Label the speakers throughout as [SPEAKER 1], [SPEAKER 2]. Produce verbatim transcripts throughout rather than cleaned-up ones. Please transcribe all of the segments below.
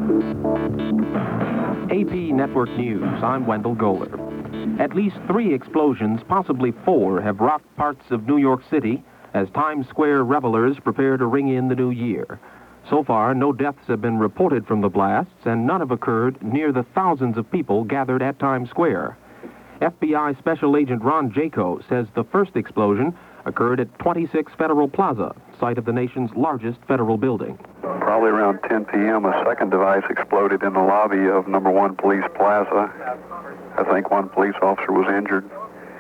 [SPEAKER 1] A P Network News, I'm Wendell Goler. At least three explosions, possibly four, have rocked parts of New York City as Times Square revelers prepare to ring in the new year. So far, no deaths have been reported from the blasts, and none have occurred near the thousands of people gathered at Times Square. F B I Special Agent Ron Jaco says the first explosion occurred at twenty-six Federal Plaza, site of the nation's largest federal building.
[SPEAKER 2] Probably around ten p.m., a second device exploded in the lobby of number one Police Plaza. I think one police officer was injured.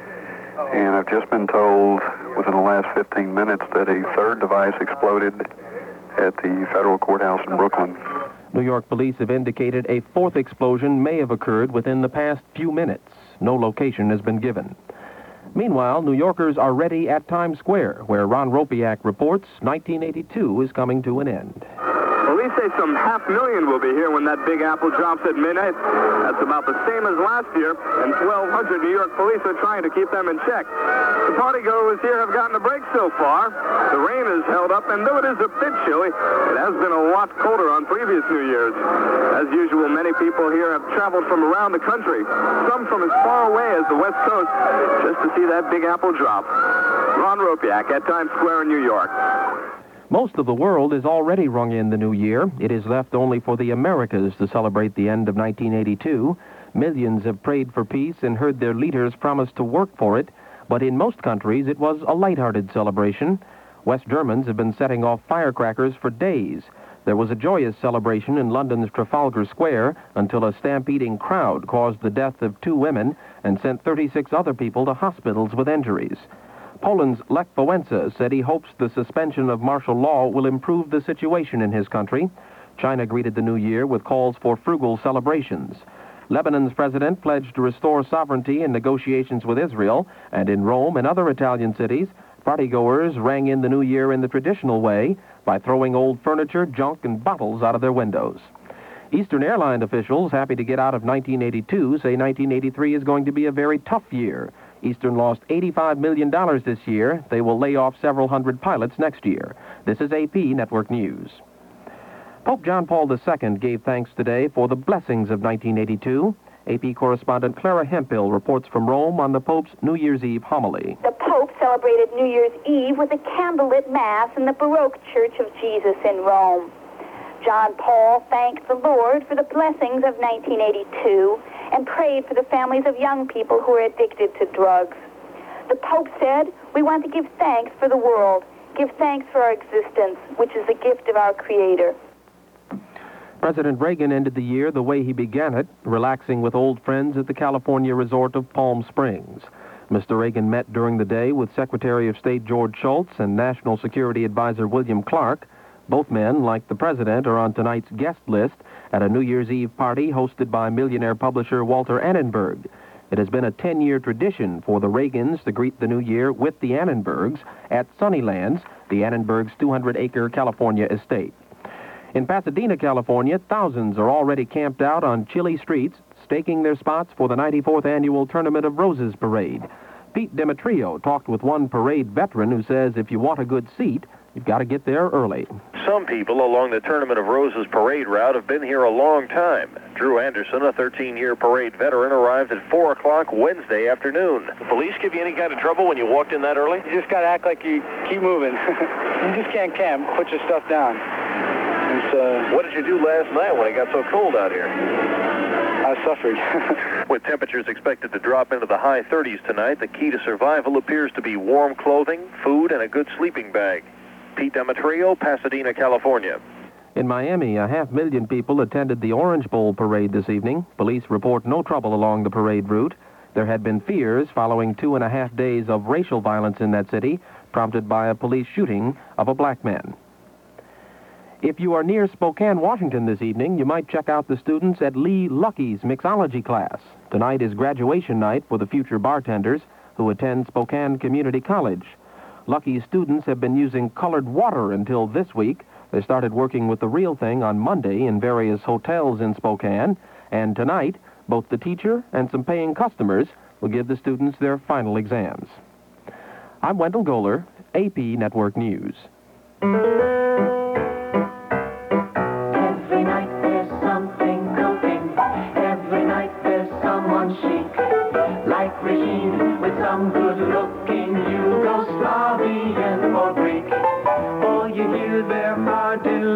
[SPEAKER 2] And I've just been told within the last fifteen minutes that a third device exploded at the federal courthouse in Brooklyn.
[SPEAKER 1] New York police have indicated a fourth explosion may have occurred within the past few minutes. No location has been given. Meanwhile, New Yorkers are ready at Times Square, where Ron Ropiak reports nineteen eighty-two is coming to an end.
[SPEAKER 3] Police say some half million will be here when that Big Apple drops at midnight. That's about the same as last year, and twelve hundred New York police are trying to keep them in check. The partygoers here have gotten a break so far. The rain has held up, and though it is a bit chilly, it has been a lot colder on previous New Year's. As usual, many people here have traveled from around the country, some from as far away as the West Coast, just to see that Big Apple drop. Ron Ropiak at Times Square in New York.
[SPEAKER 1] Most of the world has already rung in the new year. It is left only for the Americas to celebrate the end of nineteen eighty-two. Millions have prayed for peace and heard their leaders promise to work for it, but in most countries it was a lighthearted celebration. West Germans have been setting off firecrackers for days. There was a joyous celebration in London's Trafalgar Square until a stampeding crowd caused the death of two women and sent thirty-six other people to hospitals with injuries. Poland's Lech Wałęsa said he hopes the suspension of martial law will improve the situation in his country. China greeted the new year with calls for frugal celebrations. Lebanon's president pledged to restore sovereignty in negotiations with Israel, and in Rome and other Italian cities, partygoers rang in the new year in the traditional way by throwing old furniture, junk, and bottles out of their windows. Eastern Airline officials, happy to get out of nineteen eighty-two, say nineteen eighty-three is going to be a very tough year. Eastern lost eighty-five million dollars this year. They will lay off several hundred pilots next year. This is A P Network News. Pope John Paul the Second gave thanks today for the blessings of nineteen eighty-two. A P correspondent Clara Hemphill reports from Rome on the Pope's New Year's Eve homily.
[SPEAKER 4] The Pope celebrated New Year's Eve with a candlelit Mass in the Baroque Church of Jesus in Rome. John Paul thanked the Lord for the blessings of nineteen eighty-two and prayed for the families of young people who are addicted to drugs. The Pope said, "We want to give thanks for the world, give thanks for our existence, which is the gift of our Creator."
[SPEAKER 1] President Reagan ended the year the way he began it, relaxing with old friends at the California resort of Palm Springs. Mister Reagan met during the day with Secretary of State George Shultz and National Security Advisor William Clark. Both men, like the president, are on tonight's guest list at a New Year's Eve party hosted by millionaire publisher Walter Annenberg. It has been a ten-year tradition for the Reagans to greet the new year with the Annenbergs at Sunnylands, the Annenbergs' two hundred acre California estate. In Pasadena, California, thousands are already camped out on chilly streets, staking their spots for the ninety-fourth annual Tournament of Roses parade. Pete Demetrio talked with one parade veteran who says if you want a good seat, you've got to get there early.
[SPEAKER 5] Some people along the Tournament of Roses parade route have been here a long time. Drew Anderson, a thirteen-year parade veteran, arrived at four o'clock Wednesday afternoon. The police give you any kind of trouble when you walked in that early?
[SPEAKER 6] You just got to act like you keep moving. You just can't camp. Put your stuff down. It's, uh,
[SPEAKER 5] what did you do last night when it got so cold out here?
[SPEAKER 6] I suffered.
[SPEAKER 5] With temperatures expected to drop into the high thirties tonight, the key to survival appears to be warm clothing, food, and a good sleeping bag. Pete Demetrio, Pasadena, California.
[SPEAKER 1] In Miami, a half million people attended the Orange Bowl parade this evening. Police report no trouble along the parade route. There had been fears following two and a half days of racial violence in that city, prompted by a police shooting of a black man. If you are near Spokane, Washington this evening, you might check out the students at Lee Lucky's mixology class. Tonight is graduation night for the future bartenders who attend Spokane Community College. Lucky's students have been using colored water until this week. They started working with the real thing on Monday in various hotels in Spokane, and tonight, both the teacher and some paying customers will give the students their final exams. I'm Wendell Goler, A P Network News.
[SPEAKER 7] Every night there's some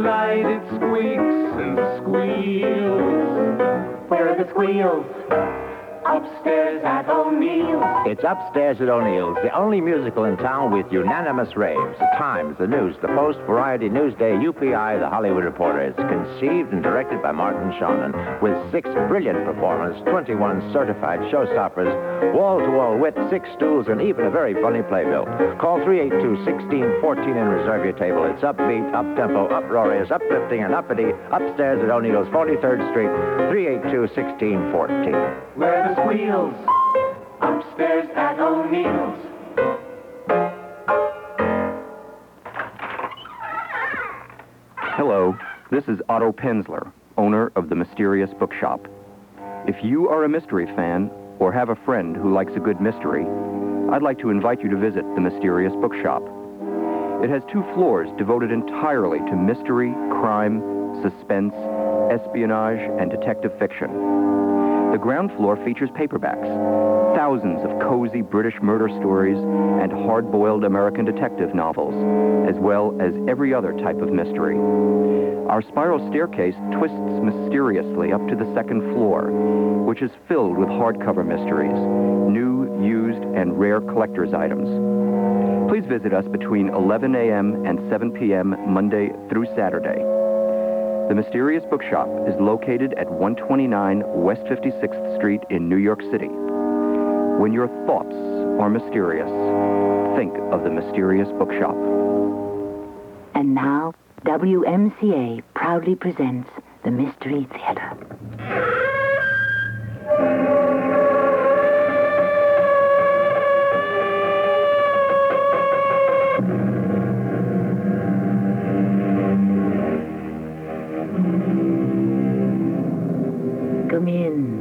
[SPEAKER 7] light, it squeaks and squeals. Where are the squeals? Upstairs at O'Neill's.
[SPEAKER 8] It's Upstairs at O'Neill's, the only musical in town with unanimous raves. The Times, the News, the Post, Variety, Newsday, U P I, the Hollywood Reporter. It's conceived and directed by Martin Shonen, with six brilliant performers, twenty-one certified showstoppers, wall-to-wall wit, six stools, and even a very funny playbill. Call three eight two, one six one four and reserve your table. It's upbeat, up-tempo, uproarious, uplifting, and uppity. Upstairs at O'Neill's, forty-third Street, three eight two, one six one four.
[SPEAKER 7] Where are the squeals? Upstairs at O'Neill's.
[SPEAKER 9] Hello, this is Otto Penzler, owner of the Mysterious Bookshop. If you are a mystery fan or have a friend who likes a good mystery, I'd like to invite you to visit the Mysterious Bookshop. It has two floors devoted entirely to mystery, crime, suspense, espionage, and detective fiction. The ground floor features paperbacks, thousands of cozy British murder stories, and hard-boiled American detective novels, as well as every other type of mystery. Our spiral staircase twists mysteriously up to the second floor, which is filled with hardcover mysteries, new, used, and rare collector's items. Please visit us between eleven a.m. and seven p.m. Monday through Saturday. The Mysterious Bookshop is located at one twenty-nine West fifty-sixth Street in New York City. When your thoughts are mysterious, think of the Mysterious Bookshop.
[SPEAKER 10] And now, W M C A proudly presents the Mystery Theater. Come in.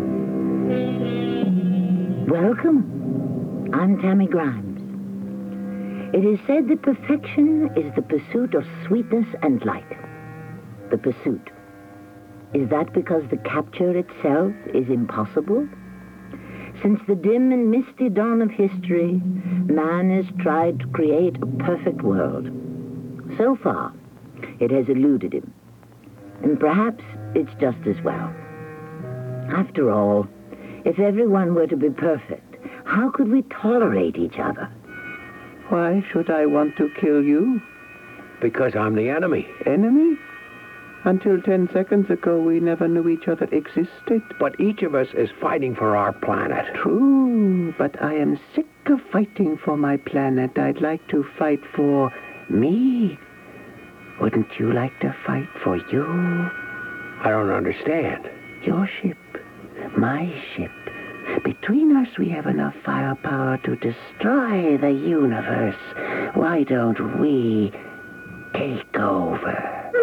[SPEAKER 10] Welcome. I'm Tammy Grimes. It is said that perfection is the pursuit of sweetness and light. The pursuit. Is that because the capture itself is impossible? Since the dim and misty dawn of history, man has tried to create a perfect world. So far, it has eluded him. And perhaps it's just as well. After all, if everyone were to be perfect, how could we tolerate each other?
[SPEAKER 11] Why should I want to kill you?
[SPEAKER 12] Because I'm the enemy.
[SPEAKER 11] Enemy? Until ten seconds ago, we never knew each other existed.
[SPEAKER 12] But each of us is fighting for our planet.
[SPEAKER 11] True, but I am sick of fighting for my planet. I'd like to fight for me. Wouldn't you like to fight for you?
[SPEAKER 12] I don't understand.
[SPEAKER 11] Your ship, my ship. Between us, we have enough firepower to destroy the universe. Why don't we take over?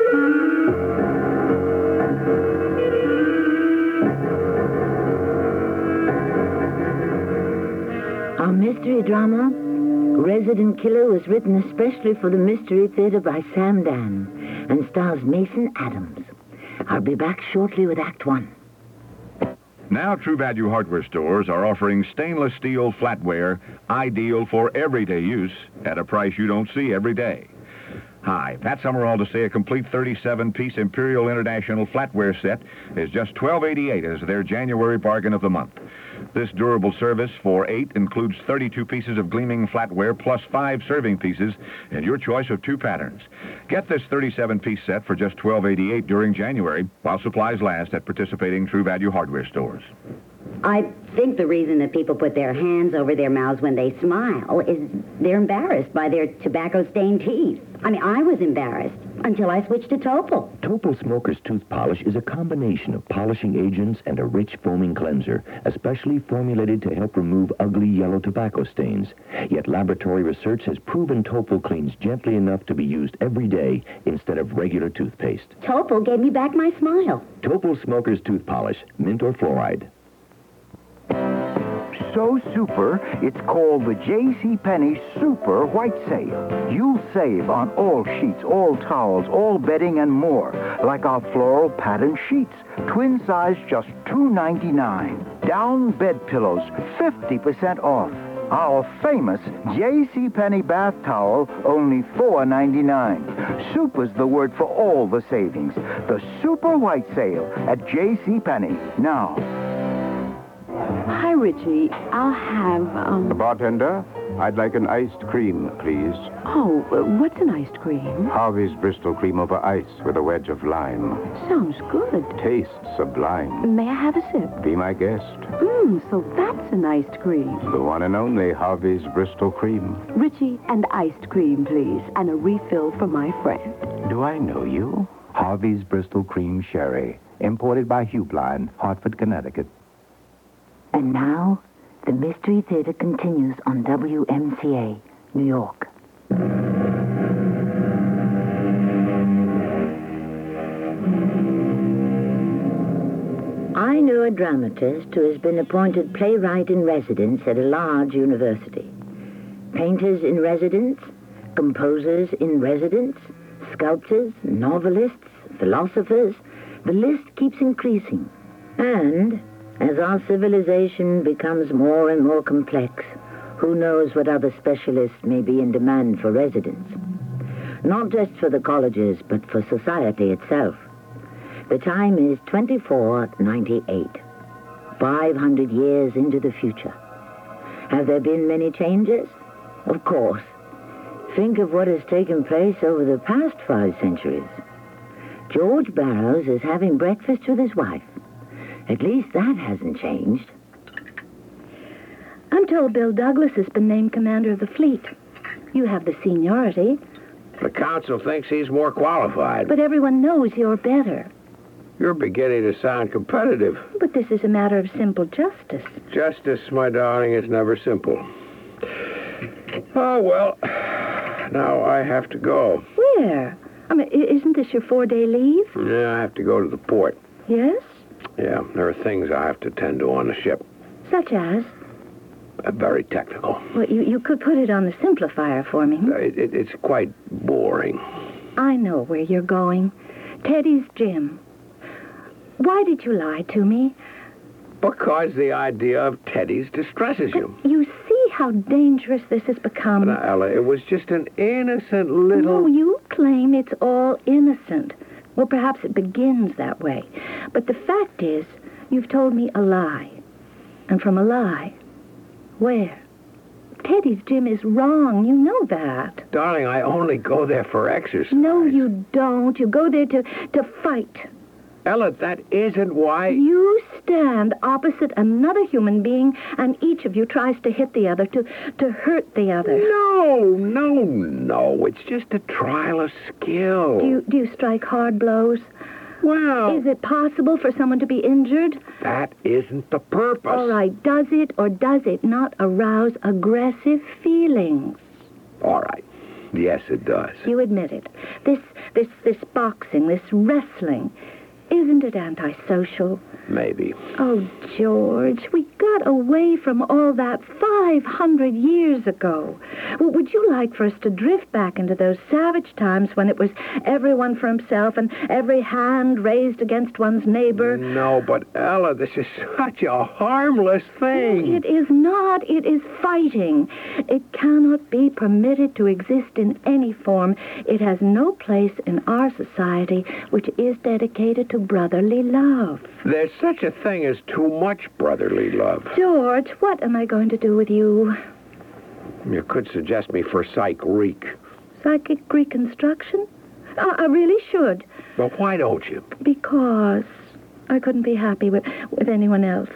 [SPEAKER 10] Our mystery drama, Resident Killer, was written especially for the Mystery Theater by Sam Dan and stars Mason Adams. I'll be back shortly with Act One.
[SPEAKER 13] Now, True Value hardware stores are offering stainless steel flatware ideal for everyday use at a price you don't see every day. Hi, Pat Summerall to say a complete thirty-seven piece Imperial International flatware set is just twelve eighty-eight as their January bargain of the month. This durable service for eight includes thirty-two pieces of gleaming flatware plus five serving pieces and your choice of two patterns. Get this thirty-seven piece set for just twelve eighty-eight during January while supplies last at participating True Value hardware stores.
[SPEAKER 14] I think the reason that people put their hands over their mouths when they smile is they're embarrassed by their tobacco-stained teeth. I mean, I was embarrassed until I switched to Topol.
[SPEAKER 15] Topol Smoker's Tooth Polish is a combination of polishing agents and a rich foaming cleanser, especially formulated to help remove ugly yellow tobacco stains. Yet laboratory research has proven Topol cleans gently enough to be used every day instead of regular toothpaste.
[SPEAKER 14] Topol gave me back my smile.
[SPEAKER 15] Topol Smoker's Tooth Polish, mint or fluoride.
[SPEAKER 16] So super, it's called the J C Penney Super White Sale. You'll save on all sheets, all towels, all bedding, and more. Like our floral patterned sheets, twin size, just two ninety-nine. Down bed pillows, fifty percent off. Our famous J C. Penney bath towel, only four ninety-nine. Super's the word for all the savings. The Super White Sale at J C. Penney. Now.
[SPEAKER 17] Hi, Richie. I'll have, um...
[SPEAKER 18] Bartender, I'd like an iced cream, please.
[SPEAKER 17] Oh, uh, what's an iced cream?
[SPEAKER 18] Harvey's Bristol cream over ice with a wedge of lime.
[SPEAKER 17] Sounds good.
[SPEAKER 18] Tastes sublime.
[SPEAKER 17] May I have a sip?
[SPEAKER 18] Be my guest.
[SPEAKER 17] Mmm, so that's an iced cream.
[SPEAKER 18] The one and only Harvey's Bristol cream.
[SPEAKER 17] Richie, and iced cream, please, and a refill for my friend.
[SPEAKER 9] Do I know you? Harvey's Bristol Cream Sherry, imported by Hubline, Hartford, Connecticut.
[SPEAKER 10] And now, the Mystery Theater continues on W M C A, New York. I know a dramatist who has been appointed playwright in residence at a large university. Painters in residence, composers in residence, sculptors, novelists, philosophers. The list keeps increasing. And as our civilization becomes more and more complex, who knows what other specialists may be in demand for residence? Not just for the colleges, but for society itself. The time is twenty-four ninety-eight, five hundred years into the future. Have there been many changes? Of course. Think of what has taken place over the past five centuries. George Barrows is having breakfast with his wife. At least that hasn't changed.
[SPEAKER 19] I'm told Bill Douglas has been named commander of the fleet. You have the seniority.
[SPEAKER 12] The council thinks he's more qualified.
[SPEAKER 19] But everyone knows you're better.
[SPEAKER 12] You're beginning to sound competitive.
[SPEAKER 19] But this is a matter of simple justice.
[SPEAKER 12] Justice, my darling, is never simple. Oh, well, now I have to go.
[SPEAKER 19] Where? I mean, isn't this your four-day leave?
[SPEAKER 12] Yeah, I have to go to the port.
[SPEAKER 19] Yes?
[SPEAKER 12] Yeah, there are things I have to tend to on the ship.
[SPEAKER 19] Such as?
[SPEAKER 12] Uh, very technical.
[SPEAKER 19] Well, you, you could put it on the simplifier for me.
[SPEAKER 12] Uh, it, it, it's quite boring.
[SPEAKER 19] I know where you're going. Teddy's gym. Why did you lie to me?
[SPEAKER 12] Because the idea of Teddy's distresses you.
[SPEAKER 19] You see how dangerous this has become.
[SPEAKER 12] Now, Ella, it was just an innocent little...
[SPEAKER 19] No, you claim it's all innocent. Well, perhaps it begins that way. But the fact is, you've told me a lie. And from a lie, where? Teddy's gym is wrong. You know that.
[SPEAKER 12] Darling, I only go there for exercise.
[SPEAKER 19] No, you don't. You go there to, to fight.
[SPEAKER 12] Ella, that isn't why...
[SPEAKER 19] You stand opposite another human being, and each of you tries to hit the other, to, to hurt the other.
[SPEAKER 12] No, no, no. It's just a trial of skill.
[SPEAKER 19] Do you, do you strike hard blows?
[SPEAKER 12] Well...
[SPEAKER 19] Is it possible for someone to be injured?
[SPEAKER 12] That isn't the purpose.
[SPEAKER 19] All right, does it or does it not arouse aggressive feelings?
[SPEAKER 12] All right. Yes, it does.
[SPEAKER 19] You admit it. This, this, this boxing, this wrestling... Isn't it antisocial?
[SPEAKER 12] Maybe.
[SPEAKER 19] Oh, George, we got away from all that five hundred years ago. Well, would you like for us to drift back into those savage times when it was everyone for himself and every hand raised against one's neighbor?
[SPEAKER 12] No, but Ella, this is such a harmless thing.
[SPEAKER 19] No, it is not. It is fighting. It cannot be permitted to exist in any form. It has no place in our society which is dedicated to brotherly love.
[SPEAKER 12] There's such a thing as too much brotherly love.
[SPEAKER 19] George, what am I going to do with you?
[SPEAKER 12] You could suggest me for Psych Greek.
[SPEAKER 19] Psychic reconstruction? I, I really should.
[SPEAKER 12] Well, why don't you?
[SPEAKER 19] Because I couldn't be happy with, with anyone else.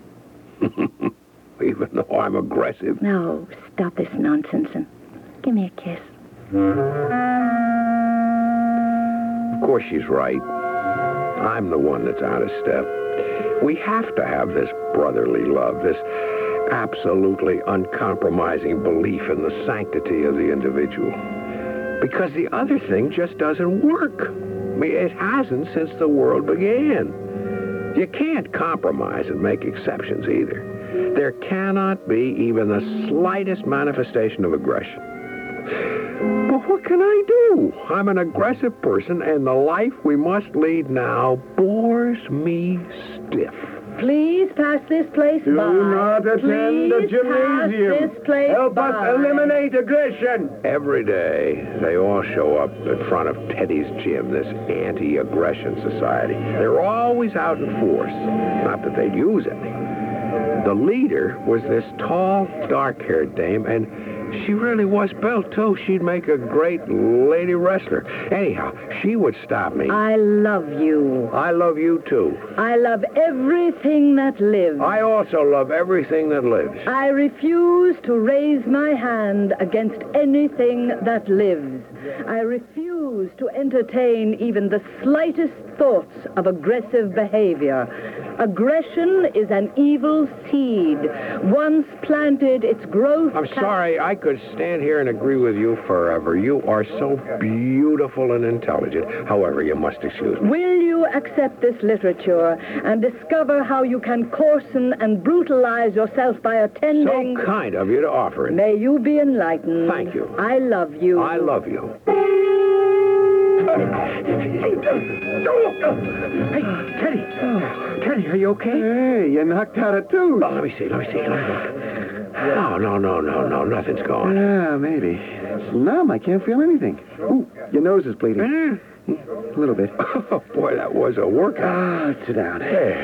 [SPEAKER 12] Even though I'm aggressive.
[SPEAKER 19] No, stop this nonsense and give me a kiss.
[SPEAKER 12] Of course she's right. I'm the one that's out of step. We have to have this brotherly love, this absolutely uncompromising belief in the sanctity of the individual. Because the other thing just doesn't work. I mean, it hasn't since the world began. You can't compromise and make exceptions either. There cannot be even the slightest manifestation of aggression. But what can I do? I'm an aggressive person, and the life we must lead now bores me stiff.
[SPEAKER 19] Please pass this place
[SPEAKER 12] Do
[SPEAKER 19] by.
[SPEAKER 12] not attend the
[SPEAKER 19] Please
[SPEAKER 12] gymnasium.
[SPEAKER 19] Pass this place
[SPEAKER 12] Help
[SPEAKER 19] by.
[SPEAKER 12] us eliminate aggression. Every day, they all show up in front of Teddy's gym, this anti-aggression society. They're always out in force. Not that they'd use any. The leader was this tall, dark-haired dame, and she really was built, too. She'd make a great lady wrestler. Anyhow, she would stop me.
[SPEAKER 19] I love you.
[SPEAKER 12] I love you, too.
[SPEAKER 19] I love everything that lives.
[SPEAKER 12] I also love everything that lives.
[SPEAKER 19] I refuse to raise my hand against anything that lives. I refuse to entertain even the slightest thoughts of aggressive behavior. Aggression is an evil seed. Once planted, its growth...
[SPEAKER 12] I'm sorry, I could stand here and agree with you forever. You are so beautiful and intelligent. However, you must excuse me.
[SPEAKER 19] Will you accept this literature and discover how you can coarsen and brutalize yourself by attending...
[SPEAKER 12] So kind of you to offer it.
[SPEAKER 19] May you be enlightened.
[SPEAKER 12] Thank you.
[SPEAKER 19] I love you.
[SPEAKER 12] I love you. Hey, Teddy. Oh. Teddy, are you okay?
[SPEAKER 16] Hey, you knocked out a tooth.
[SPEAKER 12] Oh, let me see, let me see. Let me look. Oh, no, no, no, no, nothing's gone.
[SPEAKER 16] Yeah, maybe. It's numb. I can't feel anything. Ooh, your nose is bleeding. A little bit.
[SPEAKER 12] Oh, boy, that was a workout.
[SPEAKER 16] Ah, sit down. Hey.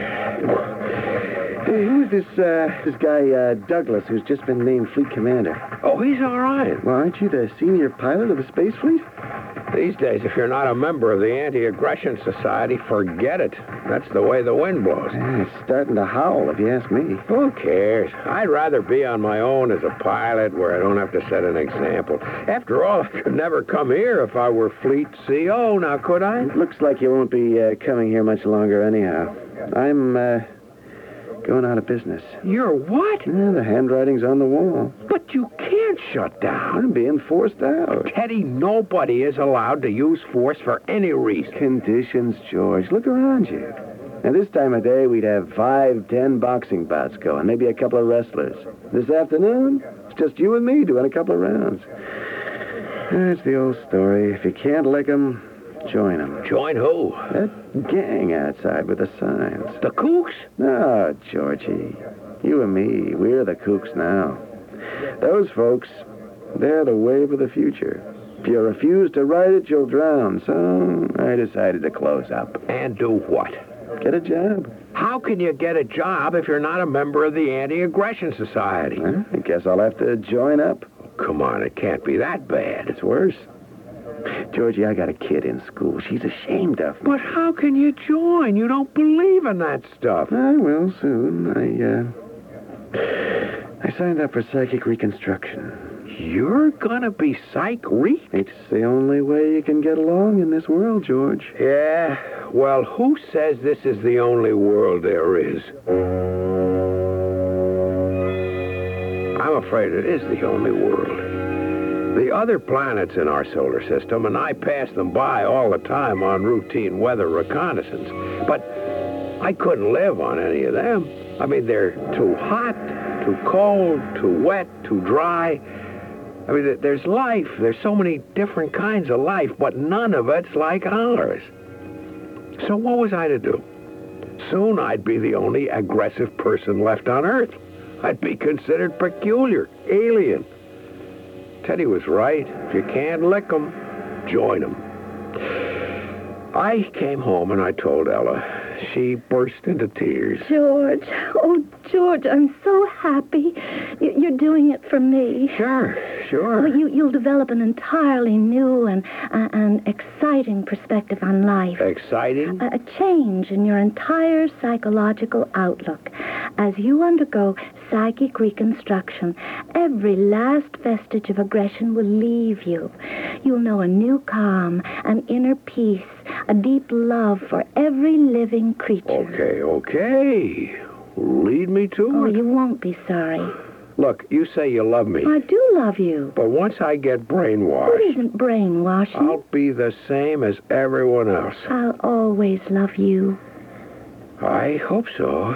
[SPEAKER 16] Hey, who is this, uh, this guy, uh, Douglas, who's just been named Fleet Commander?
[SPEAKER 12] Oh, he's all right.
[SPEAKER 16] Well, aren't you the senior pilot of the Space Fleet?
[SPEAKER 12] These days, if you're not a member of the Anti-Aggression Society, forget it. That's the way the wind blows.
[SPEAKER 16] Yeah, it's starting to howl, if you ask me.
[SPEAKER 12] Who cares? I'd rather be on my own as a pilot where I don't have to set an example. After all, I could never come here if I were Fleet C O, now could I?
[SPEAKER 16] It looks like you won't be uh, coming here much longer anyhow. I'm, uh... going out of business.
[SPEAKER 12] You're what?
[SPEAKER 16] Yeah, the handwriting's on the wall.
[SPEAKER 12] But you can't shut down.
[SPEAKER 16] I'm being forced out.
[SPEAKER 12] Teddy, nobody is allowed to use force for any reason.
[SPEAKER 16] Conditions, George. Look around you. Now, this time of day, we'd have five, ten boxing bouts going, maybe a couple of wrestlers. This afternoon, it's just you and me doing a couple of rounds. That's the old story. If you can't lick 'em, join them.
[SPEAKER 12] Join who?
[SPEAKER 16] That gang outside with the signs.
[SPEAKER 12] The Kooks?
[SPEAKER 16] No, Georgie. You and me, we're the Kooks now. Those folks, they're the wave of the future. If you refuse to ride it, you'll drown. So I decided to close up.
[SPEAKER 12] And do what?
[SPEAKER 16] Get a job.
[SPEAKER 12] How can you get a job if you're not a member of the Anti-Aggression Society?
[SPEAKER 16] Well, I guess I'll have to join up.
[SPEAKER 12] Oh, come on, it can't be that bad.
[SPEAKER 16] It's worse. Georgie, I got a kid in school. She's ashamed of me.
[SPEAKER 12] But how can you join? You don't believe in that stuff.
[SPEAKER 16] I will soon. I, uh... I signed up for psychic reconstruction.
[SPEAKER 12] You're gonna be psych re?
[SPEAKER 16] It's the only way you can get along in this world, George.
[SPEAKER 12] Yeah? Well, who says this is the only world there is? I'm afraid it is the only world. The other planets in our solar system, and I pass them by all the time on routine weather reconnaissance, but I couldn't live on any of them. I mean, they're too hot, too cold, too wet, too dry. I mean, there's life. There's so many different kinds of life, but none of it's like ours. So what was I to do? Soon I'd be the only aggressive person left on Earth. I'd be considered peculiar, alien. Teddy was right. If you can't lick 'em, join 'em. I came home and I told Ella. She burst into tears.
[SPEAKER 19] George, oh, George, I'm so happy. You're doing it for me.
[SPEAKER 12] Sure, sure.
[SPEAKER 19] Well, you, you'll develop an entirely new and uh, an exciting perspective on life.
[SPEAKER 12] Exciting?
[SPEAKER 19] A, a change in your entire psychological outlook. As you undergo psychic reconstruction, every last vestige of aggression will leave you. You'll know a new calm, an inner peace, a deep love for every living creature.
[SPEAKER 12] Okay, okay. Lead me to
[SPEAKER 19] Oh,
[SPEAKER 12] it.
[SPEAKER 19] you won't be sorry.
[SPEAKER 12] Look, you say you love me.
[SPEAKER 19] I do love you.
[SPEAKER 12] But once I get brainwashed...
[SPEAKER 19] It isn't brainwashing.
[SPEAKER 12] I'll be the same as everyone else.
[SPEAKER 19] I'll always love you.
[SPEAKER 12] I hope so.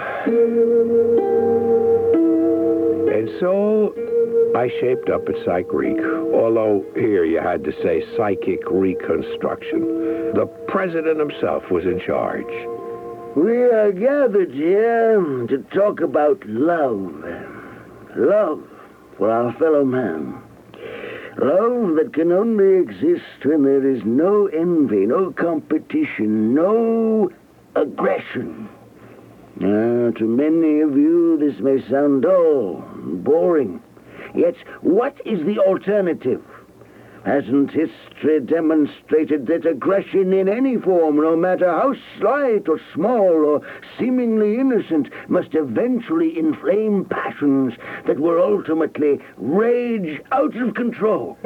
[SPEAKER 12] And so I shaped up at Psych Reek, although here you had to say psychic reconstruction. The president himself was in charge.
[SPEAKER 11] We are gathered here to talk about love. Love for our fellow man. Love that can only exist when there is no envy, no competition, no aggression. Now, to many of you, this may sound dull, boring. Yet, what is the alternative? Hasn't history demonstrated that aggression in any form, no matter how slight or small or seemingly innocent, must eventually inflame passions that will ultimately rage out of control?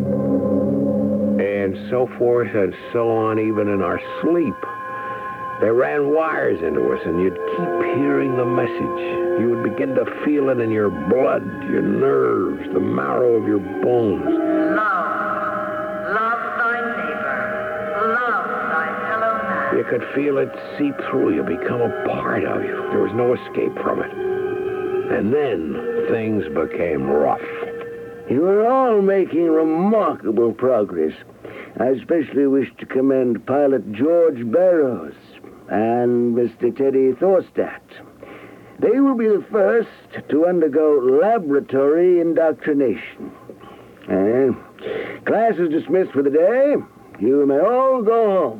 [SPEAKER 12] And so forth and so on, even in our sleep. They ran wires into us, and you'd keep hearing the message. You would begin to feel it in your blood, your nerves, the marrow of your bones.
[SPEAKER 10] Love. Love thy neighbor. Love thy fellow man.
[SPEAKER 12] You could feel it seep through you, become a part of you. There was no escape from it. And then things became rough.
[SPEAKER 11] You are all making remarkable progress. I especially wish to commend Pilot George Barrows and Mister Teddy Thorstadt. They will be the first to undergo laboratory indoctrination. And class is dismissed for the day. You may all go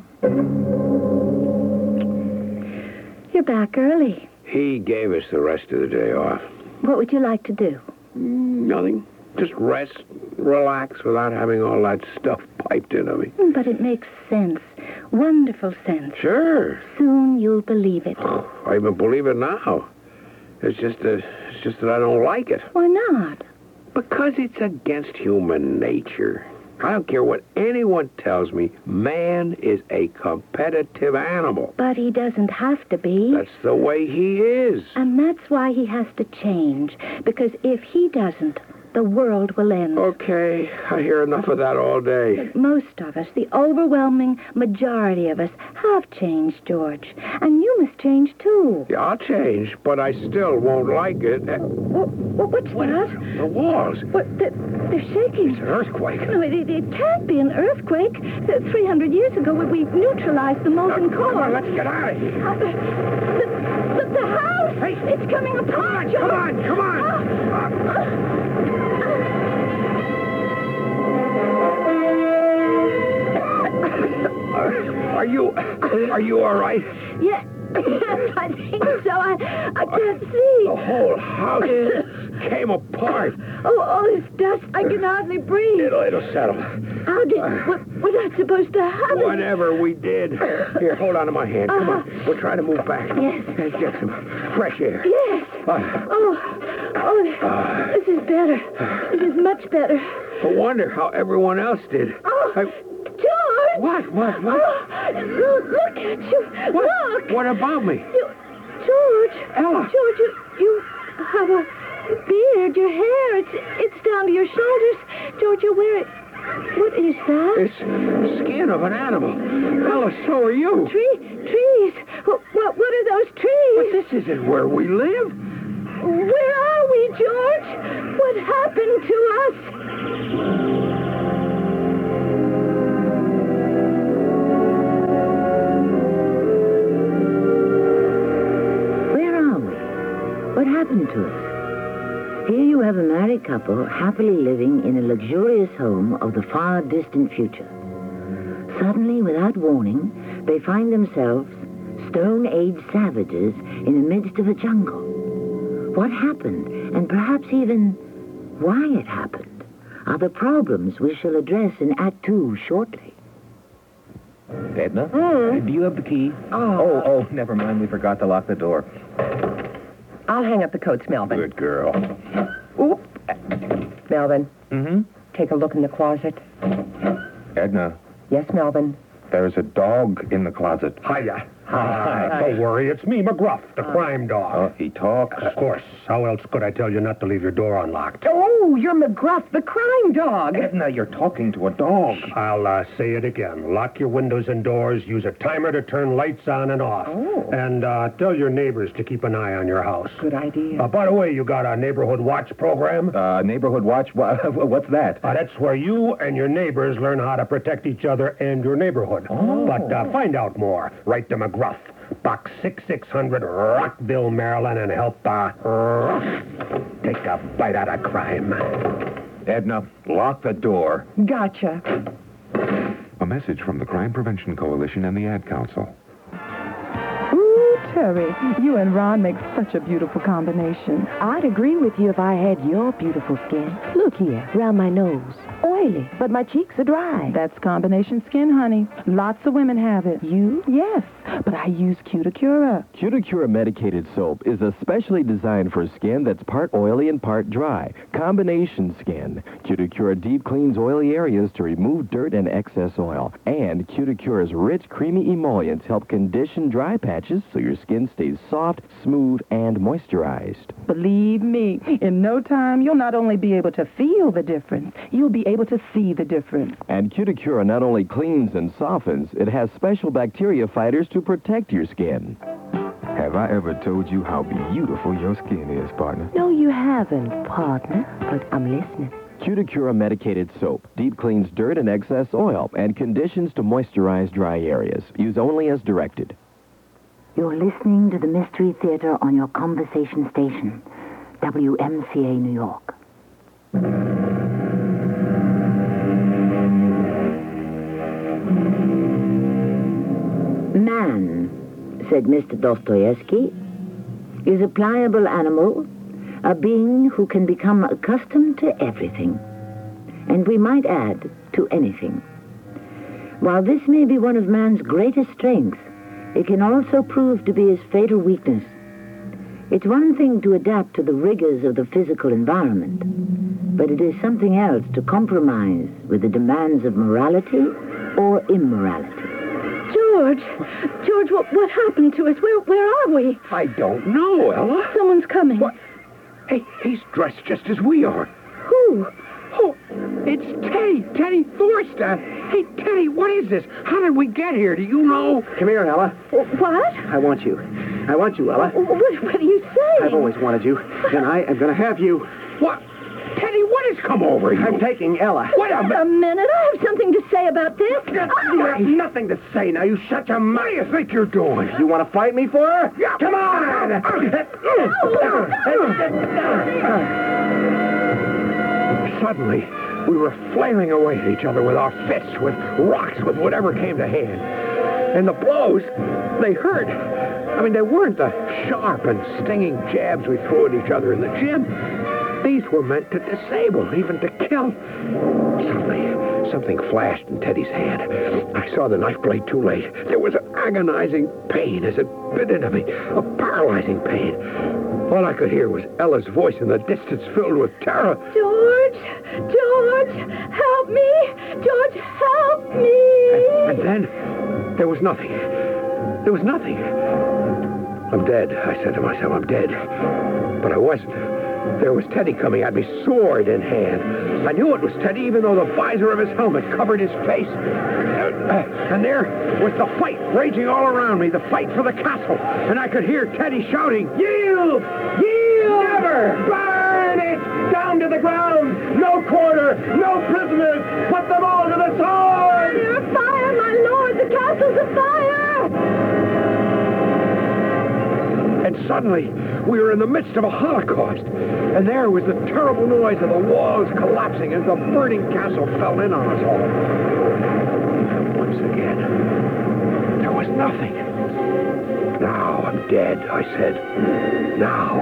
[SPEAKER 11] home.
[SPEAKER 19] You're back early.
[SPEAKER 12] He gave us the rest of the day off.
[SPEAKER 19] What would you like to do?
[SPEAKER 12] Nothing. Just rest, relax without having all that stuff piped into me.
[SPEAKER 19] But it makes sense. Wonderful sense.
[SPEAKER 12] Sure.
[SPEAKER 19] Soon you'll believe it.
[SPEAKER 12] Oh, I even believe it now. It's just that, it's just that I don't like it.
[SPEAKER 19] Why not?
[SPEAKER 12] Because it's against human nature. I don't care what anyone tells me. Man is a competitive animal.
[SPEAKER 19] But he doesn't have to be.
[SPEAKER 12] That's the way he is.
[SPEAKER 19] And that's why he has to change. Because if he doesn't, the world will end.
[SPEAKER 12] Okay, I hear enough of that all day.
[SPEAKER 19] But most of us, the overwhelming majority of us, have changed, George. And you must change, too.
[SPEAKER 12] Yeah, I'll change, but I still won't like it.
[SPEAKER 19] What, what, what's
[SPEAKER 12] what
[SPEAKER 19] that?
[SPEAKER 12] The walls.
[SPEAKER 19] What, the, they're shaking.
[SPEAKER 12] It's an earthquake.
[SPEAKER 19] No, it, it, it can't be an earthquake. three hundred years ago, we, we neutralized the molten
[SPEAKER 12] no,
[SPEAKER 19] core.
[SPEAKER 12] Come on, let's get out of here.
[SPEAKER 19] Uh, the, the, the house!
[SPEAKER 12] Hey,
[SPEAKER 19] it's coming apart,
[SPEAKER 12] Come on, come on, come on. Uh, uh, Are you, are you all right?
[SPEAKER 19] Yeah, yes, I think so. I, I can't see.
[SPEAKER 12] The whole house came apart.
[SPEAKER 19] Oh, all this dust. I can hardly breathe.
[SPEAKER 12] It'll, it'll settle.
[SPEAKER 19] How did, what, was that supposed to happen?
[SPEAKER 12] Whatever we did. Here, hold on to my hand. Come
[SPEAKER 19] Uh-huh.
[SPEAKER 12] on. We'll try to move back.
[SPEAKER 19] Yes.
[SPEAKER 12] Let's get some fresh air.
[SPEAKER 19] Yes.
[SPEAKER 12] Uh,
[SPEAKER 19] oh, oh, this is better. This is much better.
[SPEAKER 12] I wonder how everyone else did.
[SPEAKER 19] Oh,
[SPEAKER 12] I...
[SPEAKER 19] George!
[SPEAKER 12] What, what, what?
[SPEAKER 19] Oh, look, look at you.
[SPEAKER 12] What?
[SPEAKER 19] Look.
[SPEAKER 12] What about me?
[SPEAKER 19] You, George.
[SPEAKER 12] Ella.
[SPEAKER 19] George, you, you have a beard. Your hair, it's, it's down to your shoulders. George, you're wearing... What is that?
[SPEAKER 12] It's the skin of an animal. Ella, so are you.
[SPEAKER 19] Tree, trees. What, what, what are those trees?
[SPEAKER 12] But this isn't where we live.
[SPEAKER 19] Where are we, George? What happened to us?
[SPEAKER 10] Where are we? What happened to us? Here you have a married couple happily living in a luxurious home of the far distant future. Suddenly, without warning, they find themselves Stone Age savages in the midst of a jungle. What happened, and perhaps even why it happened, are the problems we shall address in Act Two shortly.
[SPEAKER 1] Edna,
[SPEAKER 20] Mm.
[SPEAKER 1] do you have the key?
[SPEAKER 20] Oh.
[SPEAKER 1] oh, oh, never mind. We forgot to lock the door.
[SPEAKER 20] I'll hang up the coats, Melvin.
[SPEAKER 1] Good girl.
[SPEAKER 20] Oop. Melvin,
[SPEAKER 1] Mm-hmm.
[SPEAKER 20] take a look in the closet.
[SPEAKER 1] Edna,
[SPEAKER 20] Yes, Melvin.
[SPEAKER 1] there's a dog in the closet.
[SPEAKER 21] Hiya.
[SPEAKER 1] Hi.
[SPEAKER 21] Uh, don't worry, it's me, McGruff, the crime dog.
[SPEAKER 1] Oh, he talks?
[SPEAKER 21] Of course. How else could I tell you not to leave your door unlocked?
[SPEAKER 20] Oh, you're McGruff, the crime dog.
[SPEAKER 1] Edna, you're talking to a dog.
[SPEAKER 21] I'll uh, say it again. Lock your windows and doors. Use a timer to turn lights on and off.
[SPEAKER 20] Oh.
[SPEAKER 21] And uh, tell your neighbors to keep an eye on your house.
[SPEAKER 20] Good idea.
[SPEAKER 21] Uh, by the way, you got a neighborhood watch program?
[SPEAKER 1] Uh, neighborhood watch? Wha- What's that?
[SPEAKER 21] Uh, that's where you and your neighbors learn how to protect each other and your neighborhood.
[SPEAKER 1] Oh.
[SPEAKER 21] But uh, find out more. Write to McGruff. Box sixty-six hundred, Rockville, Maryland, and help uh, take a bite out of crime.
[SPEAKER 13] Edna, lock the door.
[SPEAKER 20] Gotcha.
[SPEAKER 13] A message from the Crime Prevention Coalition and the Ad Council.
[SPEAKER 17] Ooh, Terry, you and Ron make such a beautiful combination.
[SPEAKER 11] I'd agree with you if I had your beautiful skin. Look here, round my nose. Oily, but my cheeks are dry.
[SPEAKER 17] That's combination skin, honey. Lots of women have it.
[SPEAKER 11] You?
[SPEAKER 17] Yes, but I use Cuticura.
[SPEAKER 1] Cuticura medicated soap is especially designed for skin that's part oily and part dry. Combination skin. Cuticura deep cleans oily areas to remove dirt and excess oil. And Cuticura's rich, creamy emollients help condition dry patches so your skin stays soft, smooth, and moisturized.
[SPEAKER 17] Believe me, in no time, you'll not only be able to feel the difference, you'll be able to see the difference.
[SPEAKER 1] And Cuticura not only cleans and softens, it has special bacteria fighters to protect your skin.
[SPEAKER 2] Have I ever told you how beautiful your skin is, partner?
[SPEAKER 11] No, you haven't, partner, but I'm listening.
[SPEAKER 1] Cuticura medicated soap deep cleans dirt and excess oil and conditions to moisturize dry areas. Use only as directed.
[SPEAKER 10] You're listening to the Mystery Theater on your conversation station, W M C A New York. Man, said Mister Dostoevsky, is a pliable animal, a being who can become accustomed to everything, and we might add, to anything. While this may be one of man's greatest strengths, it can also prove to be his fatal weakness. It's one thing to adapt to the rigors of the physical environment, but it is something else to compromise with the demands of morality or immorality.
[SPEAKER 19] George! George, what, what happened to us? Where, where are we?
[SPEAKER 21] I don't know, Ella.
[SPEAKER 19] Someone's coming.
[SPEAKER 21] What? Hey, he's dressed just as we are.
[SPEAKER 19] Who?
[SPEAKER 21] Oh, it's Teddy, Teddy Forster. Hey, Teddy, what is this? How did we get here? Do you know?
[SPEAKER 6] Come here, Ella.
[SPEAKER 19] What?
[SPEAKER 6] I want you. I want you, Ella.
[SPEAKER 19] What, what are you saying?
[SPEAKER 6] I've always wanted you, and I am going to have you.
[SPEAKER 21] What? Teddy, what has come over you?
[SPEAKER 6] I'm taking Ella.
[SPEAKER 21] What a...
[SPEAKER 19] a minute. I have something to say about this.
[SPEAKER 21] You have nothing to say now. You shut your mouth. What do you think you're doing?
[SPEAKER 6] You want to fight me for her?
[SPEAKER 21] Yeah.
[SPEAKER 6] Come on!
[SPEAKER 21] Suddenly, we were flailing away at each other with our fists, with rocks, with whatever came to hand. And the blows, they hurt. I mean, they weren't the sharp and stinging jabs we threw at each other in the gym. These were meant to disable, even to kill. Suddenly, something flashed in Teddy's hand. I saw the knife blade too late. There was an agonizing pain as it bit into me, a paralyzing pain. All I could hear was Ella's voice in the distance filled with terror.
[SPEAKER 19] George! George! Help me! George, help me!
[SPEAKER 21] And, and then, there was nothing. There was nothing. I'm dead, I said to myself. I'm dead. But I wasn't. There was Teddy coming at me, sword in hand. I knew it was Teddy, even though the visor of his helmet covered his face. And there was the fight raging all around me, the fight for the castle. And I could hear Teddy shouting, "Yield! Yield! Never! Burn it! Down to the ground! No quarter! No prisoners! Put them all to the sword!"
[SPEAKER 19] Fire! Fire, my lord! The castle's afire!
[SPEAKER 21] And suddenly, we were in the midst of a holocaust. And there was the terrible noise of the walls collapsing as the burning castle fell in on us all. Once again, there was nothing. Now I'm dead, I said. Now.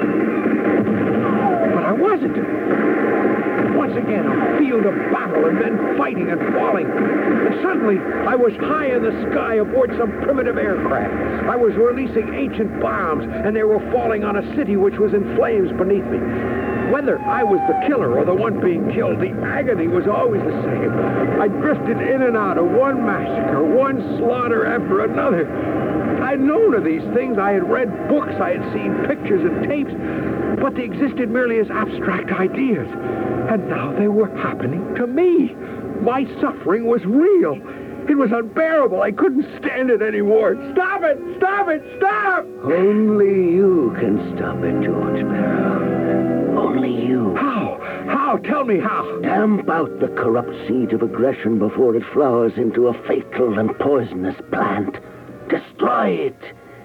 [SPEAKER 21] But I wasn't. Once again, a field of battle and men fighting and falling. And suddenly, I was high in the sky aboard some primitive aircraft. I was releasing ancient bombs, and they were falling on a city which was in flames beneath me. Whether I was the killer or the one being killed, the agony was always the same. I drifted in and out of one massacre, one slaughter after another. I'd known of these things. I had read books. I had seen pictures and tapes. But they existed merely as abstract ideas. And now they were happening to me. My suffering was real. It was unbearable. I couldn't stand it anymore. Stop it! Stop it! Stop!
[SPEAKER 11] Only you can stop it, George Barrow. Only you.
[SPEAKER 21] How? How? Tell me how.
[SPEAKER 11] Stamp out the corrupt seed of aggression before it flowers into a fatal and poisonous plant. Destroy it,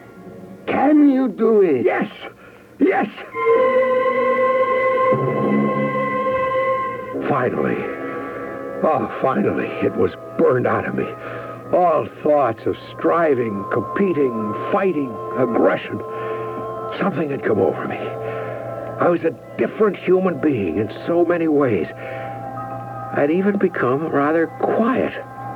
[SPEAKER 21] Can you do it? Yes. Yes. Finally. Oh, finally. It was burned out of me. All thoughts of striving, competing, fighting, aggression. Something had come over me. I was a different human being in so many ways. I'd even become rather quiet.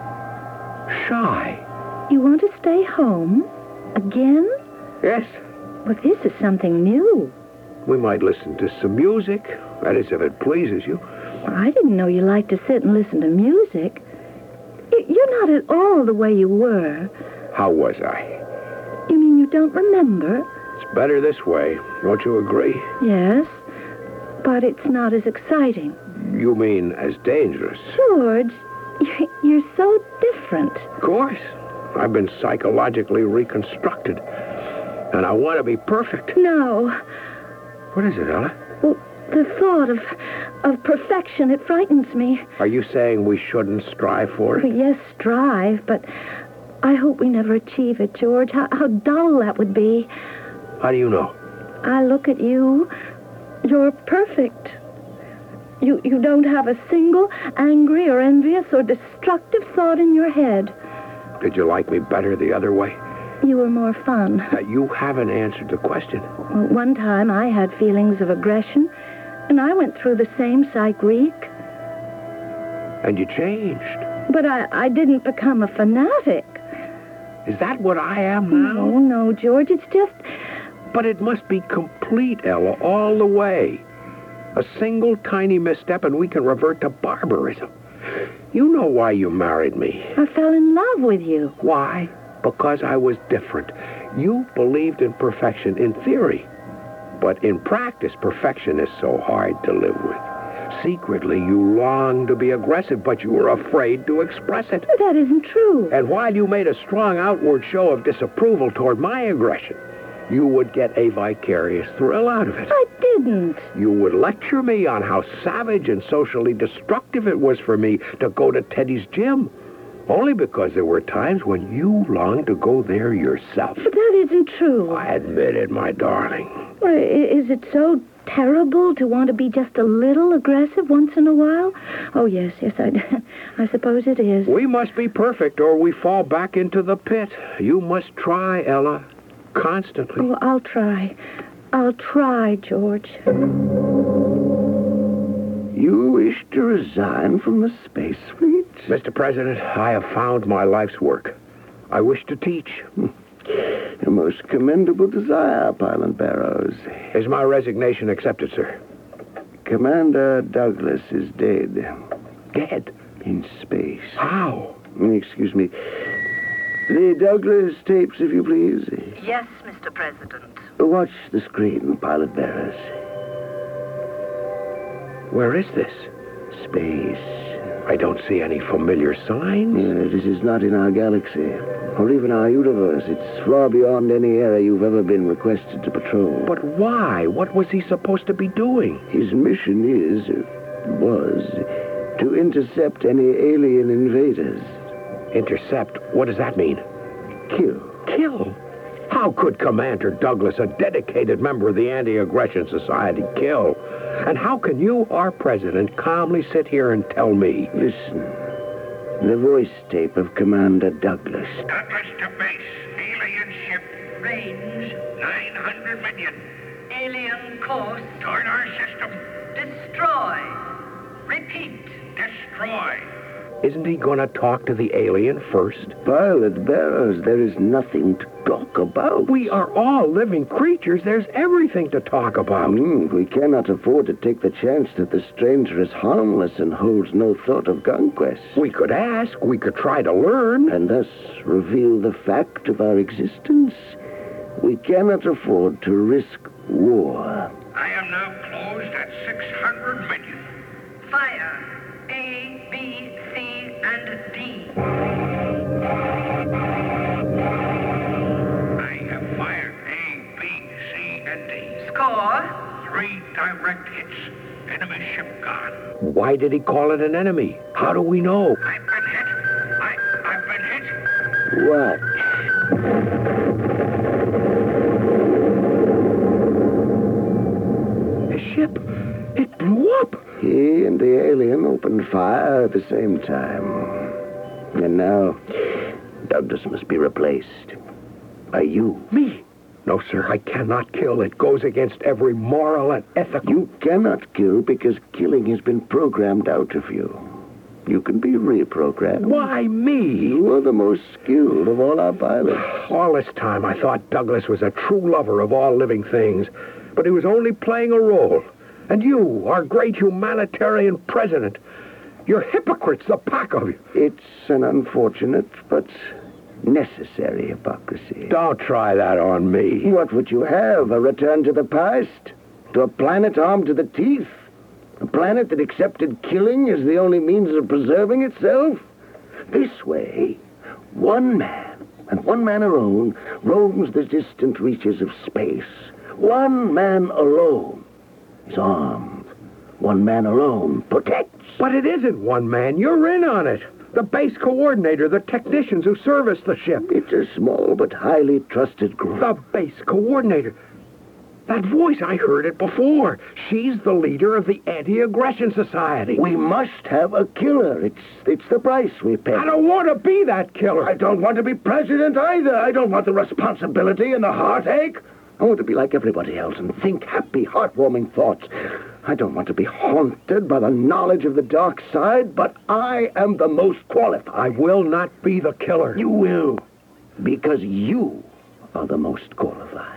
[SPEAKER 21] Shy.
[SPEAKER 19] You want to stay home? Again?
[SPEAKER 21] Yes.
[SPEAKER 19] Well, this is something new.
[SPEAKER 21] We might listen to some music. That is, if it pleases you.
[SPEAKER 19] I didn't know you liked to sit and listen to music. Y- You're not at all the way you were.
[SPEAKER 21] How was I?
[SPEAKER 19] You mean you don't remember?
[SPEAKER 21] It's better this way. Don't you agree?
[SPEAKER 19] Yes, but it's not as exciting.
[SPEAKER 21] You mean as dangerous?
[SPEAKER 19] George, y- you're so different.
[SPEAKER 21] Of course. I've been psychologically reconstructed. And I want to be perfect.
[SPEAKER 19] No.
[SPEAKER 21] What is it, Ella?
[SPEAKER 19] Well, the thought of of perfection, it frightens me.
[SPEAKER 21] Are you saying we shouldn't strive for it?
[SPEAKER 19] Yes, strive, but I hope we never achieve it, George. How, how dull that would be.
[SPEAKER 21] How do you know?
[SPEAKER 19] I look at you. You're perfect. You, you don't have a single angry or envious or destructive thought in your head.
[SPEAKER 21] Did you like me better the other way?
[SPEAKER 19] You were more fun.
[SPEAKER 21] Now, you haven't answered the question.
[SPEAKER 19] Well, one time I had feelings of aggression, and I went through the same psych week.
[SPEAKER 21] And you changed.
[SPEAKER 19] But I, I didn't become a fanatic.
[SPEAKER 21] Is that what I am now?
[SPEAKER 19] No, no, George, it's just...
[SPEAKER 21] But it must be complete, Ella, all the way. A single tiny misstep and we can revert to barbarism. You know why you married me.
[SPEAKER 19] I fell in love with you.
[SPEAKER 21] Why? Because I was different. You believed in perfection in theory. But in practice, perfection is so hard to live with. Secretly, you longed to be aggressive, but you were afraid to express it.
[SPEAKER 19] That isn't true.
[SPEAKER 21] And while you made a strong outward show of disapproval toward my aggression, you would get a vicarious thrill out of it.
[SPEAKER 19] I didn't.
[SPEAKER 21] You would lecture me on how savage and socially destructive it was for me to go to Teddy's gym. Only because there were times when you longed to go there yourself.
[SPEAKER 19] But that isn't true.
[SPEAKER 21] I admit it, my darling.
[SPEAKER 19] Well, is it so terrible to want to be just a little aggressive once in a while? Oh, yes, yes, I, I suppose it is.
[SPEAKER 21] We must be perfect or we fall back into the pit. You must try, Ella. Constantly.
[SPEAKER 19] Oh, I'll try. I'll try, George.
[SPEAKER 11] You wish to resign from the space fleet?
[SPEAKER 21] Mister President, I have found my life's work. I wish to teach.
[SPEAKER 11] A most commendable desire, Pilot Barrows.
[SPEAKER 21] Is my resignation accepted, sir?
[SPEAKER 11] Commander Douglas is dead.
[SPEAKER 21] Dead?
[SPEAKER 11] In space.
[SPEAKER 21] How?
[SPEAKER 11] Excuse me. The Douglas tapes, if you please.
[SPEAKER 10] Yes, Mister President.
[SPEAKER 11] Watch the screen, Pilot Barrows.
[SPEAKER 21] Where is this?
[SPEAKER 11] Space.
[SPEAKER 21] I don't see any familiar signs.
[SPEAKER 11] Yeah, this is not in our galaxy, or even our universe. It's far beyond any area you've ever been requested to patrol.
[SPEAKER 21] But why? What was he supposed to be doing?
[SPEAKER 11] His mission is, was, to intercept any alien invaders.
[SPEAKER 21] Intercept? What does that mean?
[SPEAKER 11] Kill.
[SPEAKER 21] Kill? How could Commander Douglas, a dedicated member of the Anti-Aggression Society, kill? And how can you, our president, calmly sit here and tell me?
[SPEAKER 11] Listen. The voice tape of Commander Douglas.
[SPEAKER 3] Douglas to base. Alien ship. Range. nine hundred million.
[SPEAKER 10] Alien course.
[SPEAKER 3] Toward our system.
[SPEAKER 10] Destroy. Repeat.
[SPEAKER 3] Destroy.
[SPEAKER 21] Isn't he going to talk to the alien first?
[SPEAKER 11] Pilot Barrows, there is nothing to talk about.
[SPEAKER 21] We are all living creatures. There's everything to talk about.
[SPEAKER 11] Mm, we cannot afford to take the chance that the stranger is harmless and holds no thought of conquest.
[SPEAKER 21] We could ask. We could try to learn.
[SPEAKER 11] And thus reveal the fact of our existence. We cannot afford to risk war.
[SPEAKER 3] I am now closed at six hundred million.
[SPEAKER 10] Fire. A, B, C, and D.
[SPEAKER 3] I have fired A, B, C, and D.
[SPEAKER 10] Score?
[SPEAKER 3] Three direct hits. Enemy ship gone.
[SPEAKER 21] Why did he call it an enemy? How do we know?
[SPEAKER 3] I've been hit. I, I've been hit.
[SPEAKER 11] What? and fire at the same time. And now, Douglas must be replaced. By you.
[SPEAKER 12] Me? No, sir, I cannot kill. It goes against every moral and ethical...
[SPEAKER 11] You cannot kill because killing has been programmed out of you. You can be reprogrammed.
[SPEAKER 12] Why me?
[SPEAKER 11] You are the most skilled of all our pilots.
[SPEAKER 12] All this time I thought Douglas was a true lover of all living things, but he was only playing a role. And you, our great humanitarian president, you're hypocrites, the pack of you.
[SPEAKER 11] It's an unfortunate but necessary hypocrisy.
[SPEAKER 12] Don't try that on me.
[SPEAKER 11] What would you have? A return to the past? To a planet armed to the teeth? A planet that accepted killing as the only means of preserving itself? This way, one man, and one man alone, roams the distant reaches of space. One man alone is armed. One man alone protects.
[SPEAKER 12] But it isn't one man. You're in on it. The base coordinator, the technicians who service the ship.
[SPEAKER 11] It's a small but highly trusted group.
[SPEAKER 12] The base coordinator. That voice, I heard it before. She's the leader of the Anti-Aggression Society.
[SPEAKER 11] We must have a killer. It's it's the price we pay.
[SPEAKER 12] I don't want to be that killer.
[SPEAKER 11] I don't want to be president either. I don't want the responsibility and the heartache. I want to be like everybody else and think happy, heartwarming thoughts. I don't want to be haunted by the knowledge of the dark side, but I am the most qualified.
[SPEAKER 12] I will not be the killer.
[SPEAKER 11] You will, because you are the most qualified.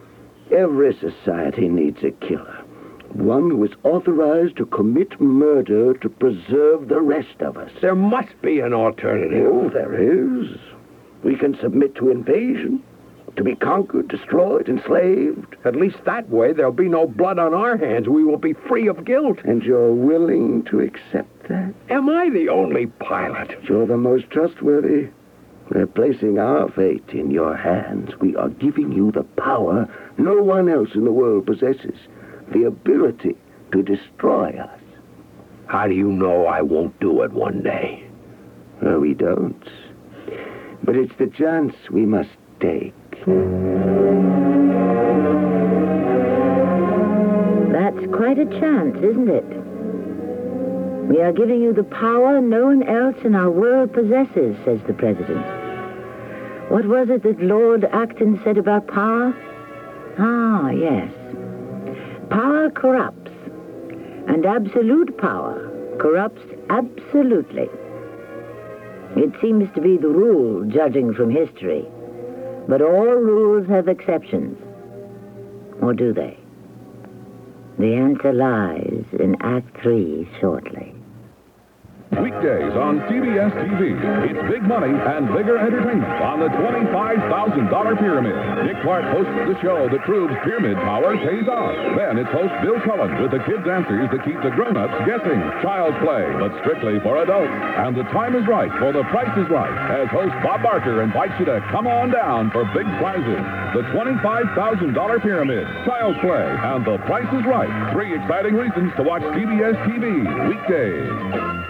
[SPEAKER 11] Every society needs a killer. One who is authorized to commit murder to preserve the rest of us.
[SPEAKER 12] There must be an alternative.
[SPEAKER 11] Oh, there is. We can submit to invasion. To be conquered, destroyed, enslaved.
[SPEAKER 12] At least that way there'll be no blood on our hands. We will be free of guilt.
[SPEAKER 11] And you're willing to accept that?
[SPEAKER 12] Am I the only pilot?
[SPEAKER 11] You're the most trustworthy. We're placing our fate in your hands. We are giving you the power no one else in the world possesses. The ability to destroy us.
[SPEAKER 12] How do you know I won't do it one day?
[SPEAKER 11] Well, we don't. But it's the chance we must take.
[SPEAKER 10] That's quite a chance, isn't it? We are giving you the power no one else in our world possesses, says the president. What was it that Lord Acton said about power? Ah, yes. Power corrupts, and absolute power corrupts absolutely. It seems to be the rule, judging from history. But all rules have exceptions. Or do they? The answer lies in Act Three shortly.
[SPEAKER 4] Weekdays on C B S T V, it's big money and bigger entertainment on the twenty-five thousand dollar Pyramid. Dick Clark hosts the show that proves pyramid power pays off. Then it's host Bill Cullen with the kids' answers that keep the grown-ups guessing. Child's play, but strictly for adults. And the time is right for The Price is Right, as host Bob Barker invites you to come on down for big prizes. The twenty-five thousand dollar Pyramid, Child's Play, and The Price is Right. Three exciting reasons to watch C B S T V weekdays.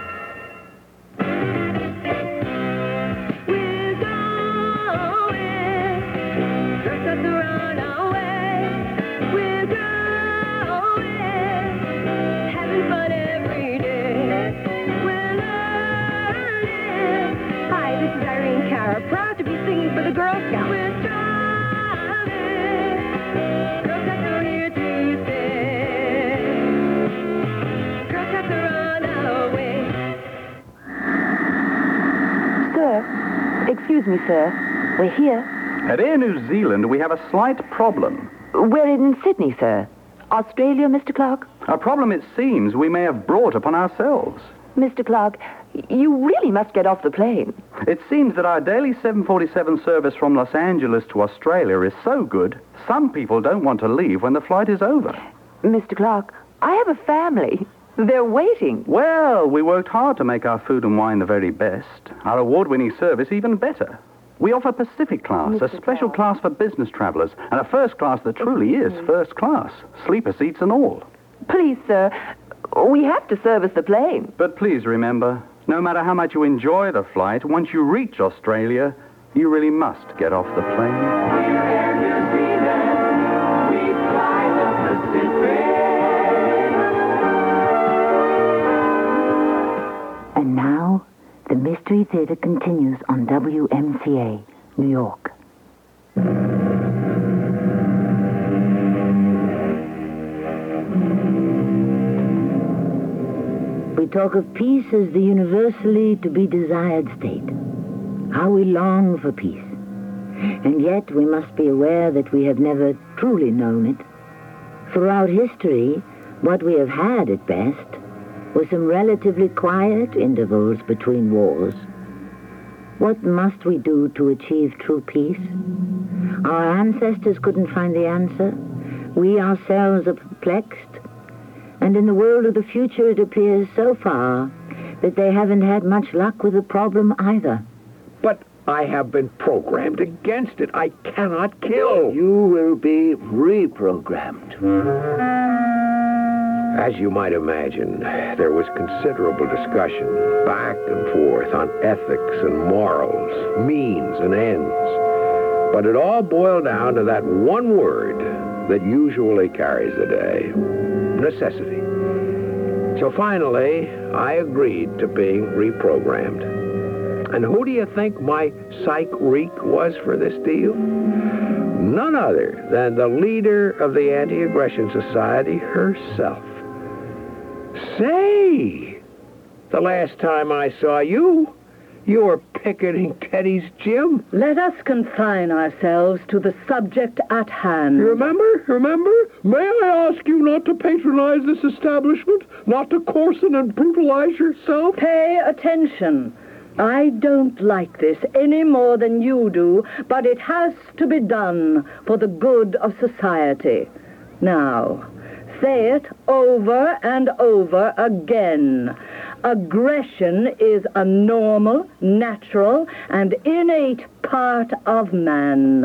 [SPEAKER 22] Proud to be singing for the Girl Scouts. We're driving. Girl Scouts are here to stay. Girl Scouts are on our way.
[SPEAKER 17] Sir, excuse me, sir. We're here.
[SPEAKER 9] At Air New Zealand, we have a slight problem.
[SPEAKER 17] We're in Sydney, sir. Australia, Mister Clark?
[SPEAKER 9] A problem, it seems, we may have brought upon ourselves.
[SPEAKER 17] Mister Clark, you really must get off the plane.
[SPEAKER 9] It seems that our daily seven forty-seven service from Los Angeles to Australia is so good, some people don't want to leave when the flight is over.
[SPEAKER 17] Mister Clark, I have a family. They're waiting.
[SPEAKER 9] Well, we worked hard to make our food and wine the very best. Our award-winning service even better. We offer Pacific Class,
[SPEAKER 17] Mister
[SPEAKER 9] a special class for business travelers, and a first class that truly is first class, sleeper seats and all.
[SPEAKER 17] Please, sir, we have to service the plane.
[SPEAKER 9] But please remember, no matter how much you enjoy the flight, once you reach Australia, you really must get off the plane.
[SPEAKER 10] Theater continues on W M C A, New York. We talk of peace as the universally to be desired state. How we long for peace. And yet we must be aware that we have never truly known it. Throughout history, what we have had at best were some relatively quiet intervals between wars. What must we do to achieve true peace? Our ancestors couldn't find the answer. We ourselves are perplexed. And in the world of the future, it appears so far that they haven't had much luck with the problem either.
[SPEAKER 12] But I have been programmed against it. I cannot kill.
[SPEAKER 11] You will be reprogrammed.
[SPEAKER 12] As you might imagine, there was considerable discussion back and forth on ethics and morals, means and ends. But it all boiled down to that one word that usually carries the day: necessity. So finally, I agreed to being reprogrammed. And who do you think my psych reek was for this deal? None other than the leader of the Anti-Aggression Society herself. Say, the last time I saw you, you were picketing Teddy's gym.
[SPEAKER 5] Let us confine ourselves to the subject at hand.
[SPEAKER 21] You remember? Remember? May I ask you not to patronize this establishment? Not to coarsen and brutalize yourself?
[SPEAKER 5] Pay attention. I don't like this any more than you do, but it has to be done for the good of society. Now, say it over and over again. Aggression is a normal, natural, and innate part of man.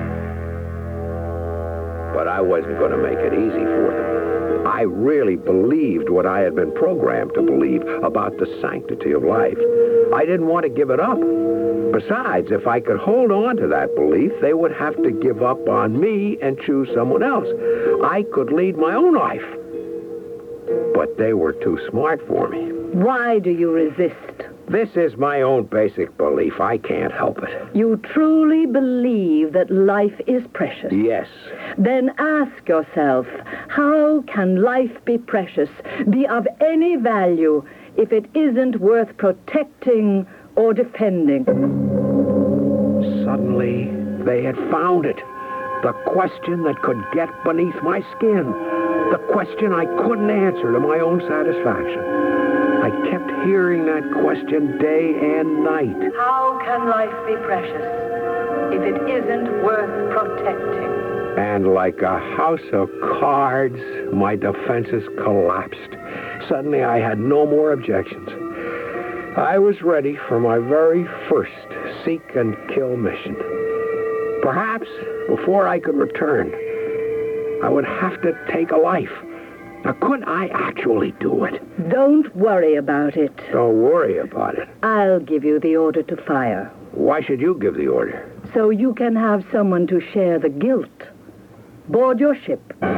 [SPEAKER 12] But I wasn't going to make it easy for them. I really believed what I had been programmed to believe about the sanctity of life. I didn't want to give it up. Besides, if I could hold on to that belief, they would have to give up on me and choose someone else. I could lead my own life. But they were too smart for me.
[SPEAKER 5] Why do you resist?
[SPEAKER 12] This is my own basic belief. I can't help it.
[SPEAKER 5] You truly believe that life is precious?
[SPEAKER 12] Yes.
[SPEAKER 5] Then ask yourself, how can life be precious, be of any value, if it isn't worth protecting or defending?
[SPEAKER 12] Suddenly, they had found it. The question that could get beneath my skin. The question I couldn't answer to my own satisfaction. I kept hearing that question day and night.
[SPEAKER 5] How can life be precious if it isn't worth protecting?
[SPEAKER 12] And like a house of cards, my defenses collapsed. Suddenly, I had no more objections. I was ready for my very first seek and kill mission. Perhaps, before I could return, I would have to take a life. Now, could I actually do it?
[SPEAKER 5] Don't worry about it.
[SPEAKER 12] Don't worry about it.
[SPEAKER 5] I'll give you the order to fire.
[SPEAKER 12] Why should you give the order?
[SPEAKER 5] So you can have someone to share the guilt. Board your ship.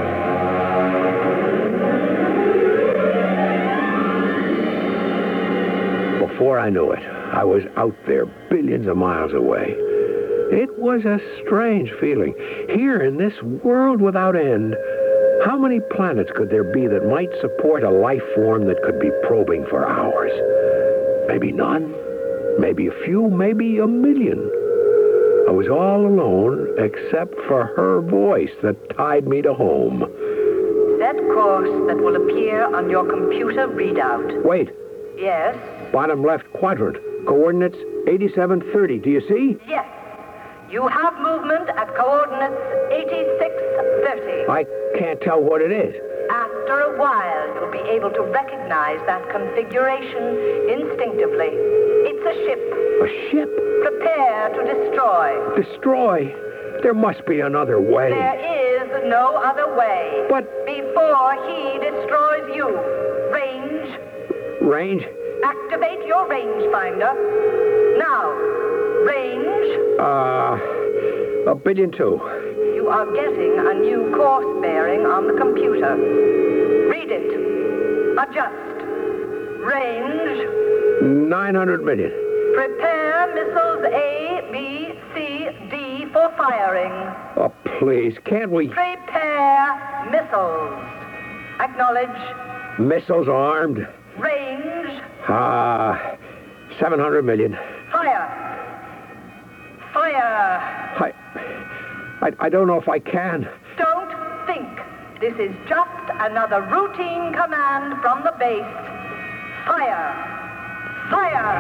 [SPEAKER 12] Before I knew it, I was out there billions of miles away. It was a strange feeling. Here in this world without end, how many planets could there be that might support a life form that could be probing for hours? Maybe none. Maybe a few. Maybe a million. I was all alone except for her voice that tied me to home.
[SPEAKER 5] Set course that will appear on your computer readout.
[SPEAKER 12] Wait.
[SPEAKER 5] Yes?
[SPEAKER 12] Bottom left quadrant. Coordinates eighty-seven thirty. Do you see?
[SPEAKER 5] Yes. You have movement at coordinates eighty-six thirty.
[SPEAKER 12] I can't tell what it is.
[SPEAKER 5] After a while, you'll be able to recognize that configuration instinctively. It's a ship.
[SPEAKER 12] A ship?
[SPEAKER 5] Prepare to destroy.
[SPEAKER 12] Destroy? There must be another way.
[SPEAKER 5] There is no other way.
[SPEAKER 12] But...
[SPEAKER 5] Before he destroys you. Range.
[SPEAKER 12] Range?
[SPEAKER 5] Activate your rangefinder. Now. Range.
[SPEAKER 12] Uh, a billion two.
[SPEAKER 5] You are getting a new course bearing on the computer. Read it. Adjust. Range.
[SPEAKER 12] nine hundred million.
[SPEAKER 5] Prepare missiles A, B, C, D for firing.
[SPEAKER 12] Oh, please, can't we...
[SPEAKER 5] Prepare missiles. Acknowledge.
[SPEAKER 12] Missiles armed?
[SPEAKER 5] Range.
[SPEAKER 12] Ah, seven hundred million.
[SPEAKER 5] Fire. Fire.
[SPEAKER 12] I, I... I don't know if I can.
[SPEAKER 5] Don't think. This is just another routine command from the base. Fire. Fire!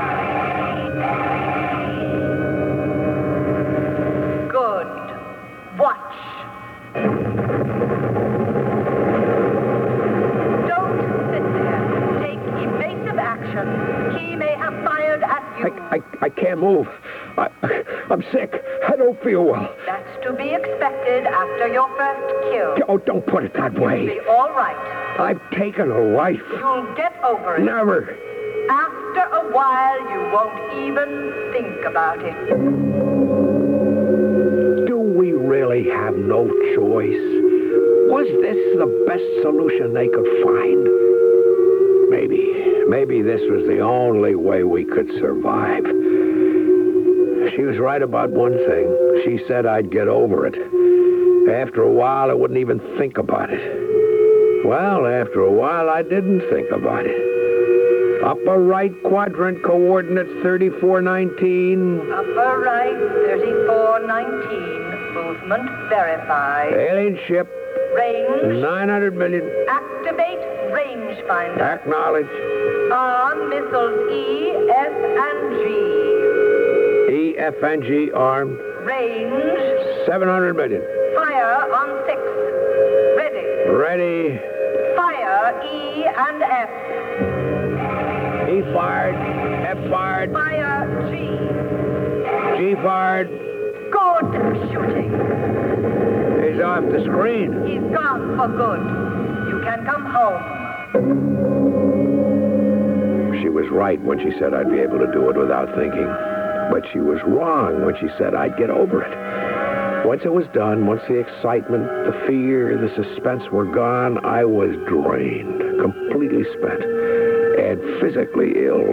[SPEAKER 5] Good. Watch. Don't sit there. Take evasive action. He may have fired at you.
[SPEAKER 12] I, I, I can't move. I, I'm sick. I don't feel well.
[SPEAKER 5] That's to be expected after your first kill.
[SPEAKER 12] Oh, don't put it that way.
[SPEAKER 5] You'll be all right.
[SPEAKER 12] I've taken a life.
[SPEAKER 5] You'll get over it.
[SPEAKER 12] Never.
[SPEAKER 5] After a while, you won't even think about it.
[SPEAKER 12] Do we really have no choice? Was this the best solution they could find? Maybe. Maybe this was the only way we could survive. She was right about one thing. She said I'd get over it. After a while, I wouldn't even think about it. Well, after a while, I didn't think about it. Upper right quadrant, coordinates thirty-four nineteen.
[SPEAKER 5] Upper right, thirty-four nineteen. Movement verified.
[SPEAKER 12] Alien ship.
[SPEAKER 5] Range.
[SPEAKER 12] nine hundred million.
[SPEAKER 5] Activate rangefinder.
[SPEAKER 12] Acknowledge.
[SPEAKER 5] Arm missiles E, F, and G.
[SPEAKER 12] E, F, and G armed.
[SPEAKER 5] Range.
[SPEAKER 12] seven hundred million.
[SPEAKER 5] Fire on six. Ready.
[SPEAKER 12] Ready.
[SPEAKER 5] Fire E and F.
[SPEAKER 12] E fired. F fired.
[SPEAKER 5] Fire G.
[SPEAKER 12] G fired.
[SPEAKER 5] Good shooting.
[SPEAKER 12] He's off the screen.
[SPEAKER 5] He's gone for good. You can come home.
[SPEAKER 12] She was right when she said I'd be able to do it without thinking. But she was wrong when she said I'd get over it. Once it was done, once the excitement, the fear, the suspense were gone, I was drained, completely spent, and physically ill.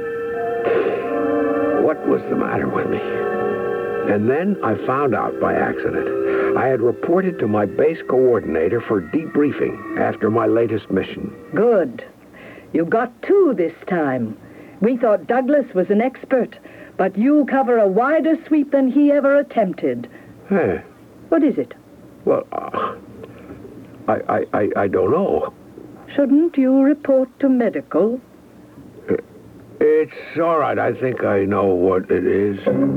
[SPEAKER 12] What was the matter with me? And then I found out by accident. I had reported to my base coordinator for debriefing after my latest mission.
[SPEAKER 5] Good. You got two this time. We thought Douglas was an expert, but you cover a wider sweep than he ever attempted.
[SPEAKER 12] Huh.
[SPEAKER 5] What is it?
[SPEAKER 12] Well, uh, I, I, I, I don't know.
[SPEAKER 5] Shouldn't you report to medical?
[SPEAKER 12] Uh, it's all right. I think I know what it is.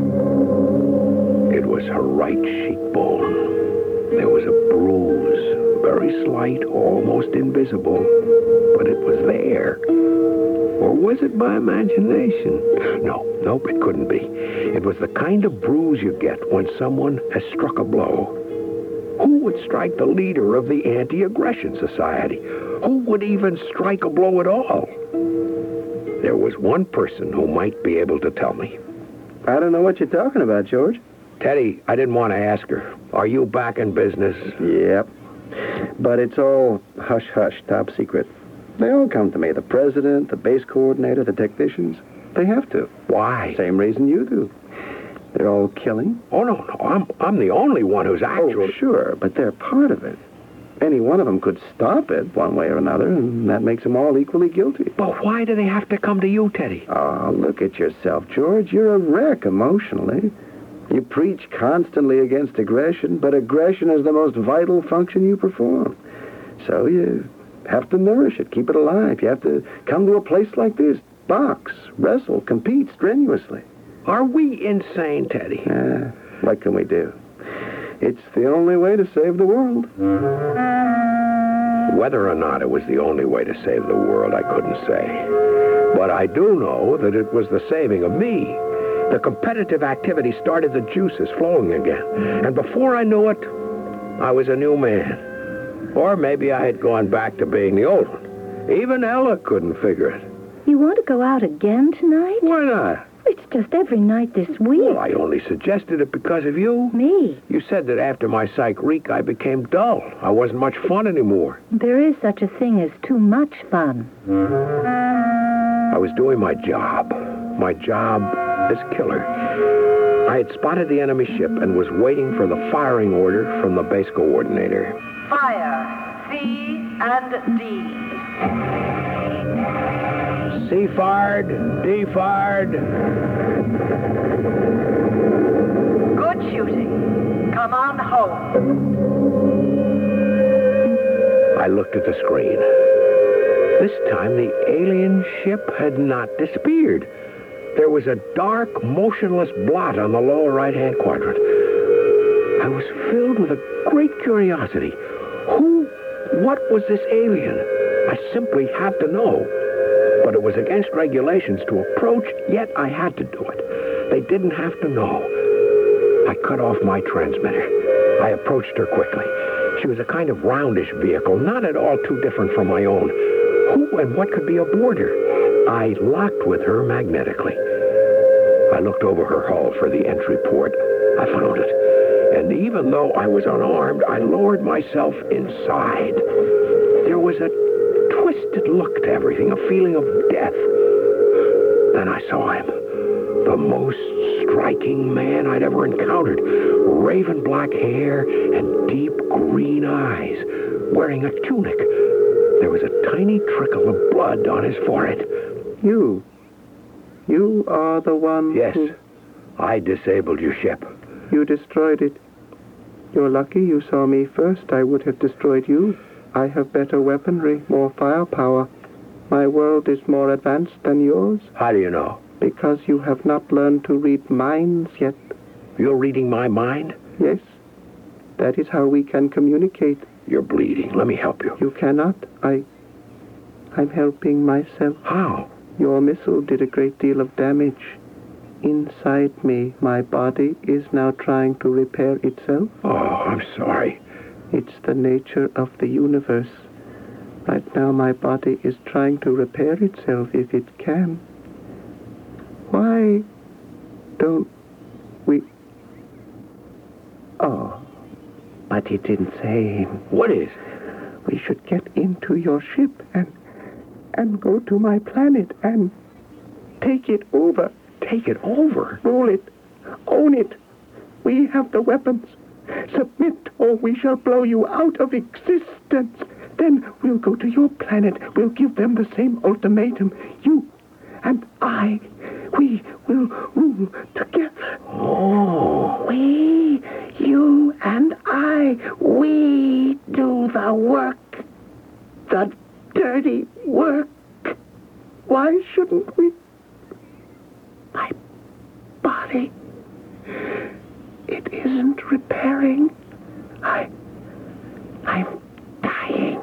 [SPEAKER 12] It was her right cheekbone. There was a bruise, very slight, almost invisible, but it was there. Or was it my imagination? No, nope, it couldn't be. It was the kind of bruise you get when someone has struck a blow. Who would strike the leader of the Anti-Aggression Society? Who would even strike a blow at all? There was one person who might be able to tell me.
[SPEAKER 7] I don't know what you're talking about, George.
[SPEAKER 12] Teddy, I didn't want to ask her. Are you back in business?
[SPEAKER 7] Yep. But it's all hush-hush, top secret. They all come to me, the president, the base coordinator, the technicians. They have to.
[SPEAKER 12] Why?
[SPEAKER 7] Same reason you do. They're all killing.
[SPEAKER 12] Oh, no, no. I'm, I'm the only one who's actually...
[SPEAKER 7] Oh, sure, but they're part of it. Any one of them could stop it one way or another, and that makes them all equally guilty.
[SPEAKER 12] But why do they have to come to you, Teddy?
[SPEAKER 7] Oh, look at yourself, George. You're a wreck emotionally. You preach constantly against aggression, but aggression is the most vital function you perform. So you have to nourish it, keep it alive. You have to come to a place like this, box, wrestle, compete strenuously.
[SPEAKER 12] Are we insane, Teddy?
[SPEAKER 7] Uh, what can we do? It's the only way to save the world.
[SPEAKER 12] Whether or not it was the only way to save the world, I couldn't say. But I do know that it was the saving of me. The competitive activity started the juices flowing again. And before I knew it, I was a new man. Or maybe I had gone back to being the old one. Even Ella couldn't figure it.
[SPEAKER 19] You want to go out again tonight?
[SPEAKER 12] Why not?
[SPEAKER 19] It's just every night this week.
[SPEAKER 12] Well, I only suggested it because of you.
[SPEAKER 19] Me?
[SPEAKER 12] You said that after my psych reek, I became dull. I wasn't much fun anymore.
[SPEAKER 19] There is such a thing as too much fun.
[SPEAKER 12] I was doing my job. My job this killer. I had spotted the enemy ship and was waiting for the firing order from the base coordinator.
[SPEAKER 5] Fire, C and D.
[SPEAKER 21] C fired, D fired.
[SPEAKER 5] Good shooting. Come on home.
[SPEAKER 12] I looked at the screen. This time, the alien ship had not disappeared. There was a dark, motionless blot on the lower right-hand quadrant. I was filled with a great curiosity. Who, what was this alien? I simply had to know. But it was against regulations to approach, yet I had to do it. They didn't have to know. I cut off my transmitter. I approached her quickly. She was a kind of roundish vehicle, not at all too different from my own. Who and what could be aboard her? I locked with her magnetically. I looked over her hull for the entry port. I found it. And even though I was unarmed, I lowered myself inside. There was a twisted look to everything, a feeling of death. Then I saw him. The most striking man I'd ever encountered. Raven black hair and deep green eyes, wearing a tunic. There was a tiny trickle of blood on his forehead.
[SPEAKER 7] You. You are the one
[SPEAKER 12] Yes.
[SPEAKER 7] who...
[SPEAKER 12] I disabled your ship.
[SPEAKER 7] You destroyed it. You're lucky you saw me first. I would have destroyed you. I have better weaponry, more firepower. My world is more advanced than yours.
[SPEAKER 12] How do you know?
[SPEAKER 7] Because you have not learned to read minds yet.
[SPEAKER 12] You're reading my mind?
[SPEAKER 7] Yes. That is how we can communicate.
[SPEAKER 12] You're bleeding. Let me help you.
[SPEAKER 7] You cannot. I... I'm helping myself.
[SPEAKER 12] How?
[SPEAKER 7] Your missile did a great deal of damage. Inside me, my body is now trying to repair itself.
[SPEAKER 12] Oh, I'm sorry.
[SPEAKER 7] It's the nature of the universe. Right now, my body is trying to repair itself if it can. Why don't we... Oh, but it didn't say...
[SPEAKER 12] What is?
[SPEAKER 7] We should get into your ship and... and go to my planet and take it over.
[SPEAKER 12] Take it over?
[SPEAKER 7] Rule it. Own it. We have the weapons. Submit, or we shall blow you out of existence. Then we'll go to your planet. We'll give them the same ultimatum. You and I, we will rule together.
[SPEAKER 12] Oh.
[SPEAKER 7] We, you and I, we do the work. The dirty work. Why shouldn't we? My body, it isn't repairing. I, I'm dying.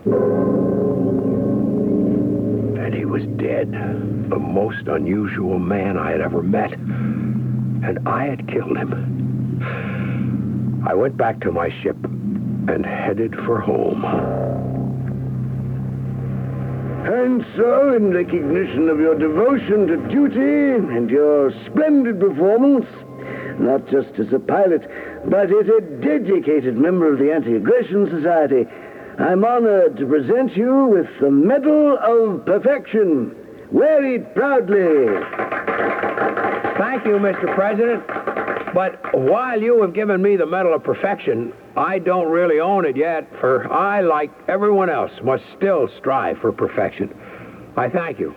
[SPEAKER 12] And he was dead. The most unusual man I had ever met. And I had killed him. I went back to my ship and headed for home.
[SPEAKER 7] And so, in recognition of your devotion to duty and your splendid performance, not just as a pilot, but as a dedicated member of the Anti-Aggression Society, I'm honored to present you with the Medal of Perfection. Wear it proudly.
[SPEAKER 21] Thank you, Mister President. But while you have given me the Medal of Perfection, I don't really own it yet, for I, like everyone else, must still strive for perfection. I thank you.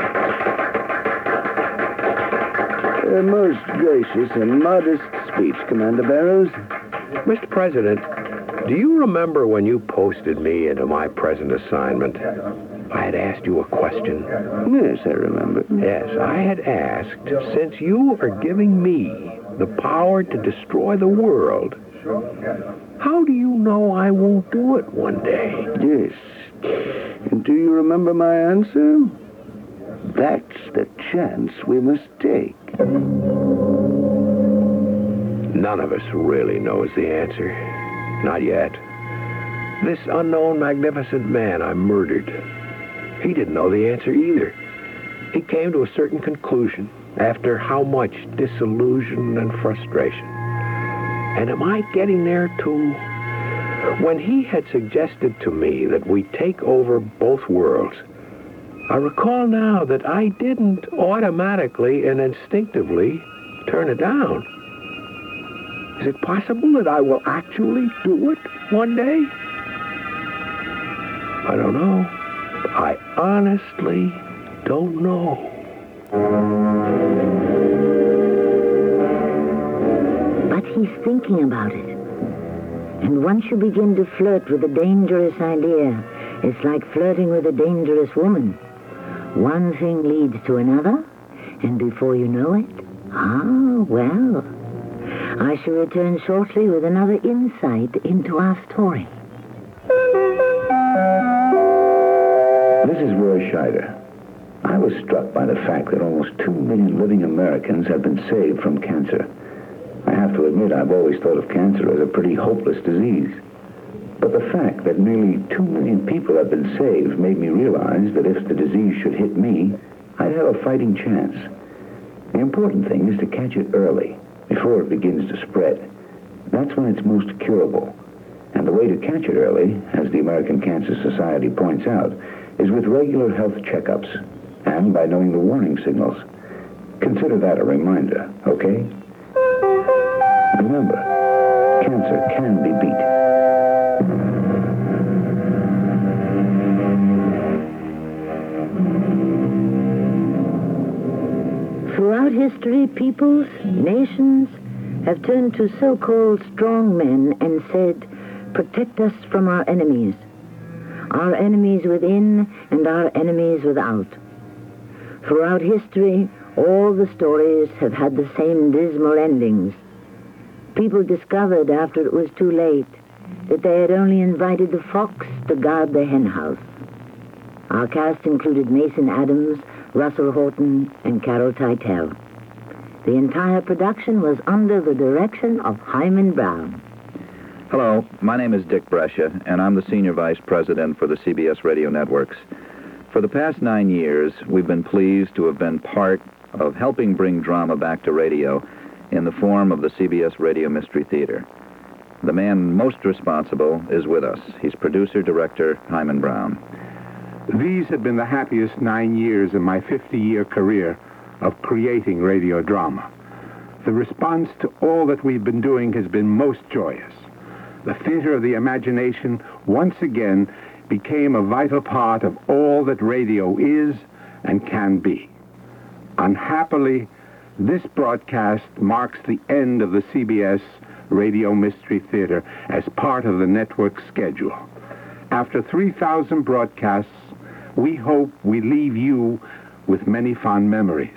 [SPEAKER 7] A most gracious and modest speech, Commander Barrows.
[SPEAKER 12] Mister President, do you remember when you posted me into my present assignment? I had asked you a question.
[SPEAKER 7] Yes, I remember.
[SPEAKER 12] Yes, I had asked, since you are giving me the power to destroy the world, how do you know I won't do it one day?
[SPEAKER 7] Yes. And do you remember my answer? That's the chance we must take.
[SPEAKER 12] None of us really knows the answer. Not yet. This unknown, magnificent man I murdered, he didn't know the answer either. He came to a certain conclusion after how much disillusion and frustration. And am I getting there too? When he had suggested to me that we take over both worlds,
[SPEAKER 21] I recall now that I didn't automatically and instinctively turn it down. Is it possible that I will actually do it one day? I don't know. I honestly don't know.
[SPEAKER 10] But he's thinking about it. And once you begin to flirt with a dangerous idea, it's like flirting with a dangerous woman. One thing leads to another, and before you know it, ah, well, I shall return shortly with another insight into our story.
[SPEAKER 8] This is Roy Scheider. I was struck by the fact that almost two million living Americans have been saved from cancer. I have to admit I've always thought of cancer as a pretty hopeless disease. But the fact that nearly two million people have been saved made me realize that if the disease should hit me, I'd have a fighting chance. The important thing is to catch it early, before it begins to spread. That's when it's most curable. And the way to catch it early, as the American Cancer Society points out, is with regular health checkups and by knowing the warning signals. Consider that a reminder, okay? Remember, cancer can be beat.
[SPEAKER 10] Throughout history, peoples, nations have turned to so-called strong men and said, protect us from our enemies. Our enemies within and our enemies without. Throughout history, all the stories have had the same dismal endings. People discovered after it was too late that they had only invited the fox to guard the henhouse. Our cast included Mason Adams, Russell Horton, and Carol Teitel. The entire production was under the direction of Hyman Brown.
[SPEAKER 14] Hello, my name is Dick Brescia, and I'm the Senior Vice President for the C B S Radio Networks. For the past nine years, we've been pleased to have been part of helping bring drama back to radio in the form of the C B S Radio Mystery Theater. The man most responsible is with us. He's producer-director Hyman Brown.
[SPEAKER 21] These have been the happiest nine years of my fifty-year career of creating radio drama. The response to all that we've been doing has been most joyous. The theater of the imagination once again became a vital part of all that radio is and can be. Unhappily, this broadcast marks the end of the C B S Radio Mystery Theater as part of the network's schedule. After three thousand broadcasts, we hope we leave you with many fond memories.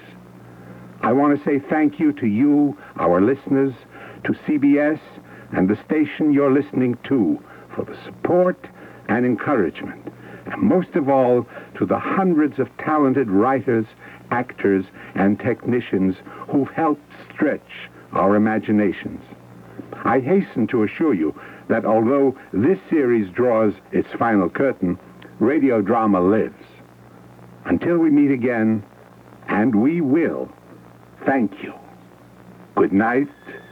[SPEAKER 21] I want to say thank you to you, our listeners, to C B S, and the station you're listening to for the support and encouragement, and most of all, to the hundreds of talented writers, actors, and technicians who've helped stretch our imaginations. I hasten to assure you that although this series draws its final curtain, radio drama lives. Until we meet again, and we will, thank you. Good night.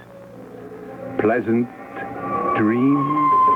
[SPEAKER 21] Pleasant dreams.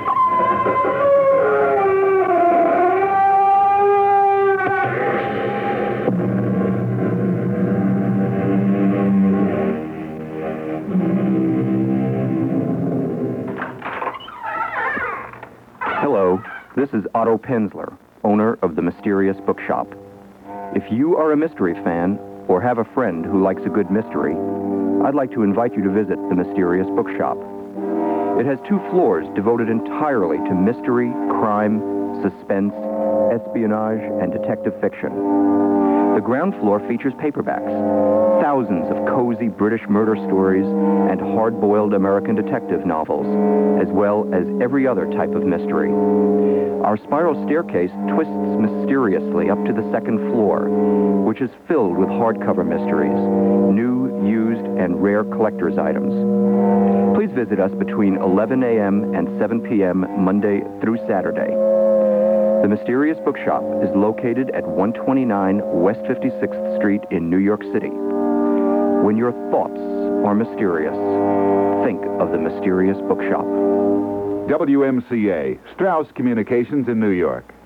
[SPEAKER 9] Hello, this is Otto Penzler, owner of the Mysterious Bookshop. If you are a mystery fan or have a friend who likes a good mystery, I'd like to invite you to visit the Mysterious Bookshop. It has two floors devoted entirely to mystery, crime, suspense, espionage, and detective fiction. The ground floor features paperbacks, thousands of cozy British murder stories, and hard-boiled American detective novels, as well as every other type of mystery. Our spiral staircase twists mysteriously up to the second floor, which is filled with hardcover mysteries, new, used, and rare collector's items. Please visit us between eleven a.m. and seven p.m. Monday through Saturday. The Mysterious Bookshop is located at one twenty-nine West fifty-sixth Street in New York City. When your thoughts are mysterious, think of the Mysterious Bookshop.
[SPEAKER 13] W M C A, Strauss Communications in New York.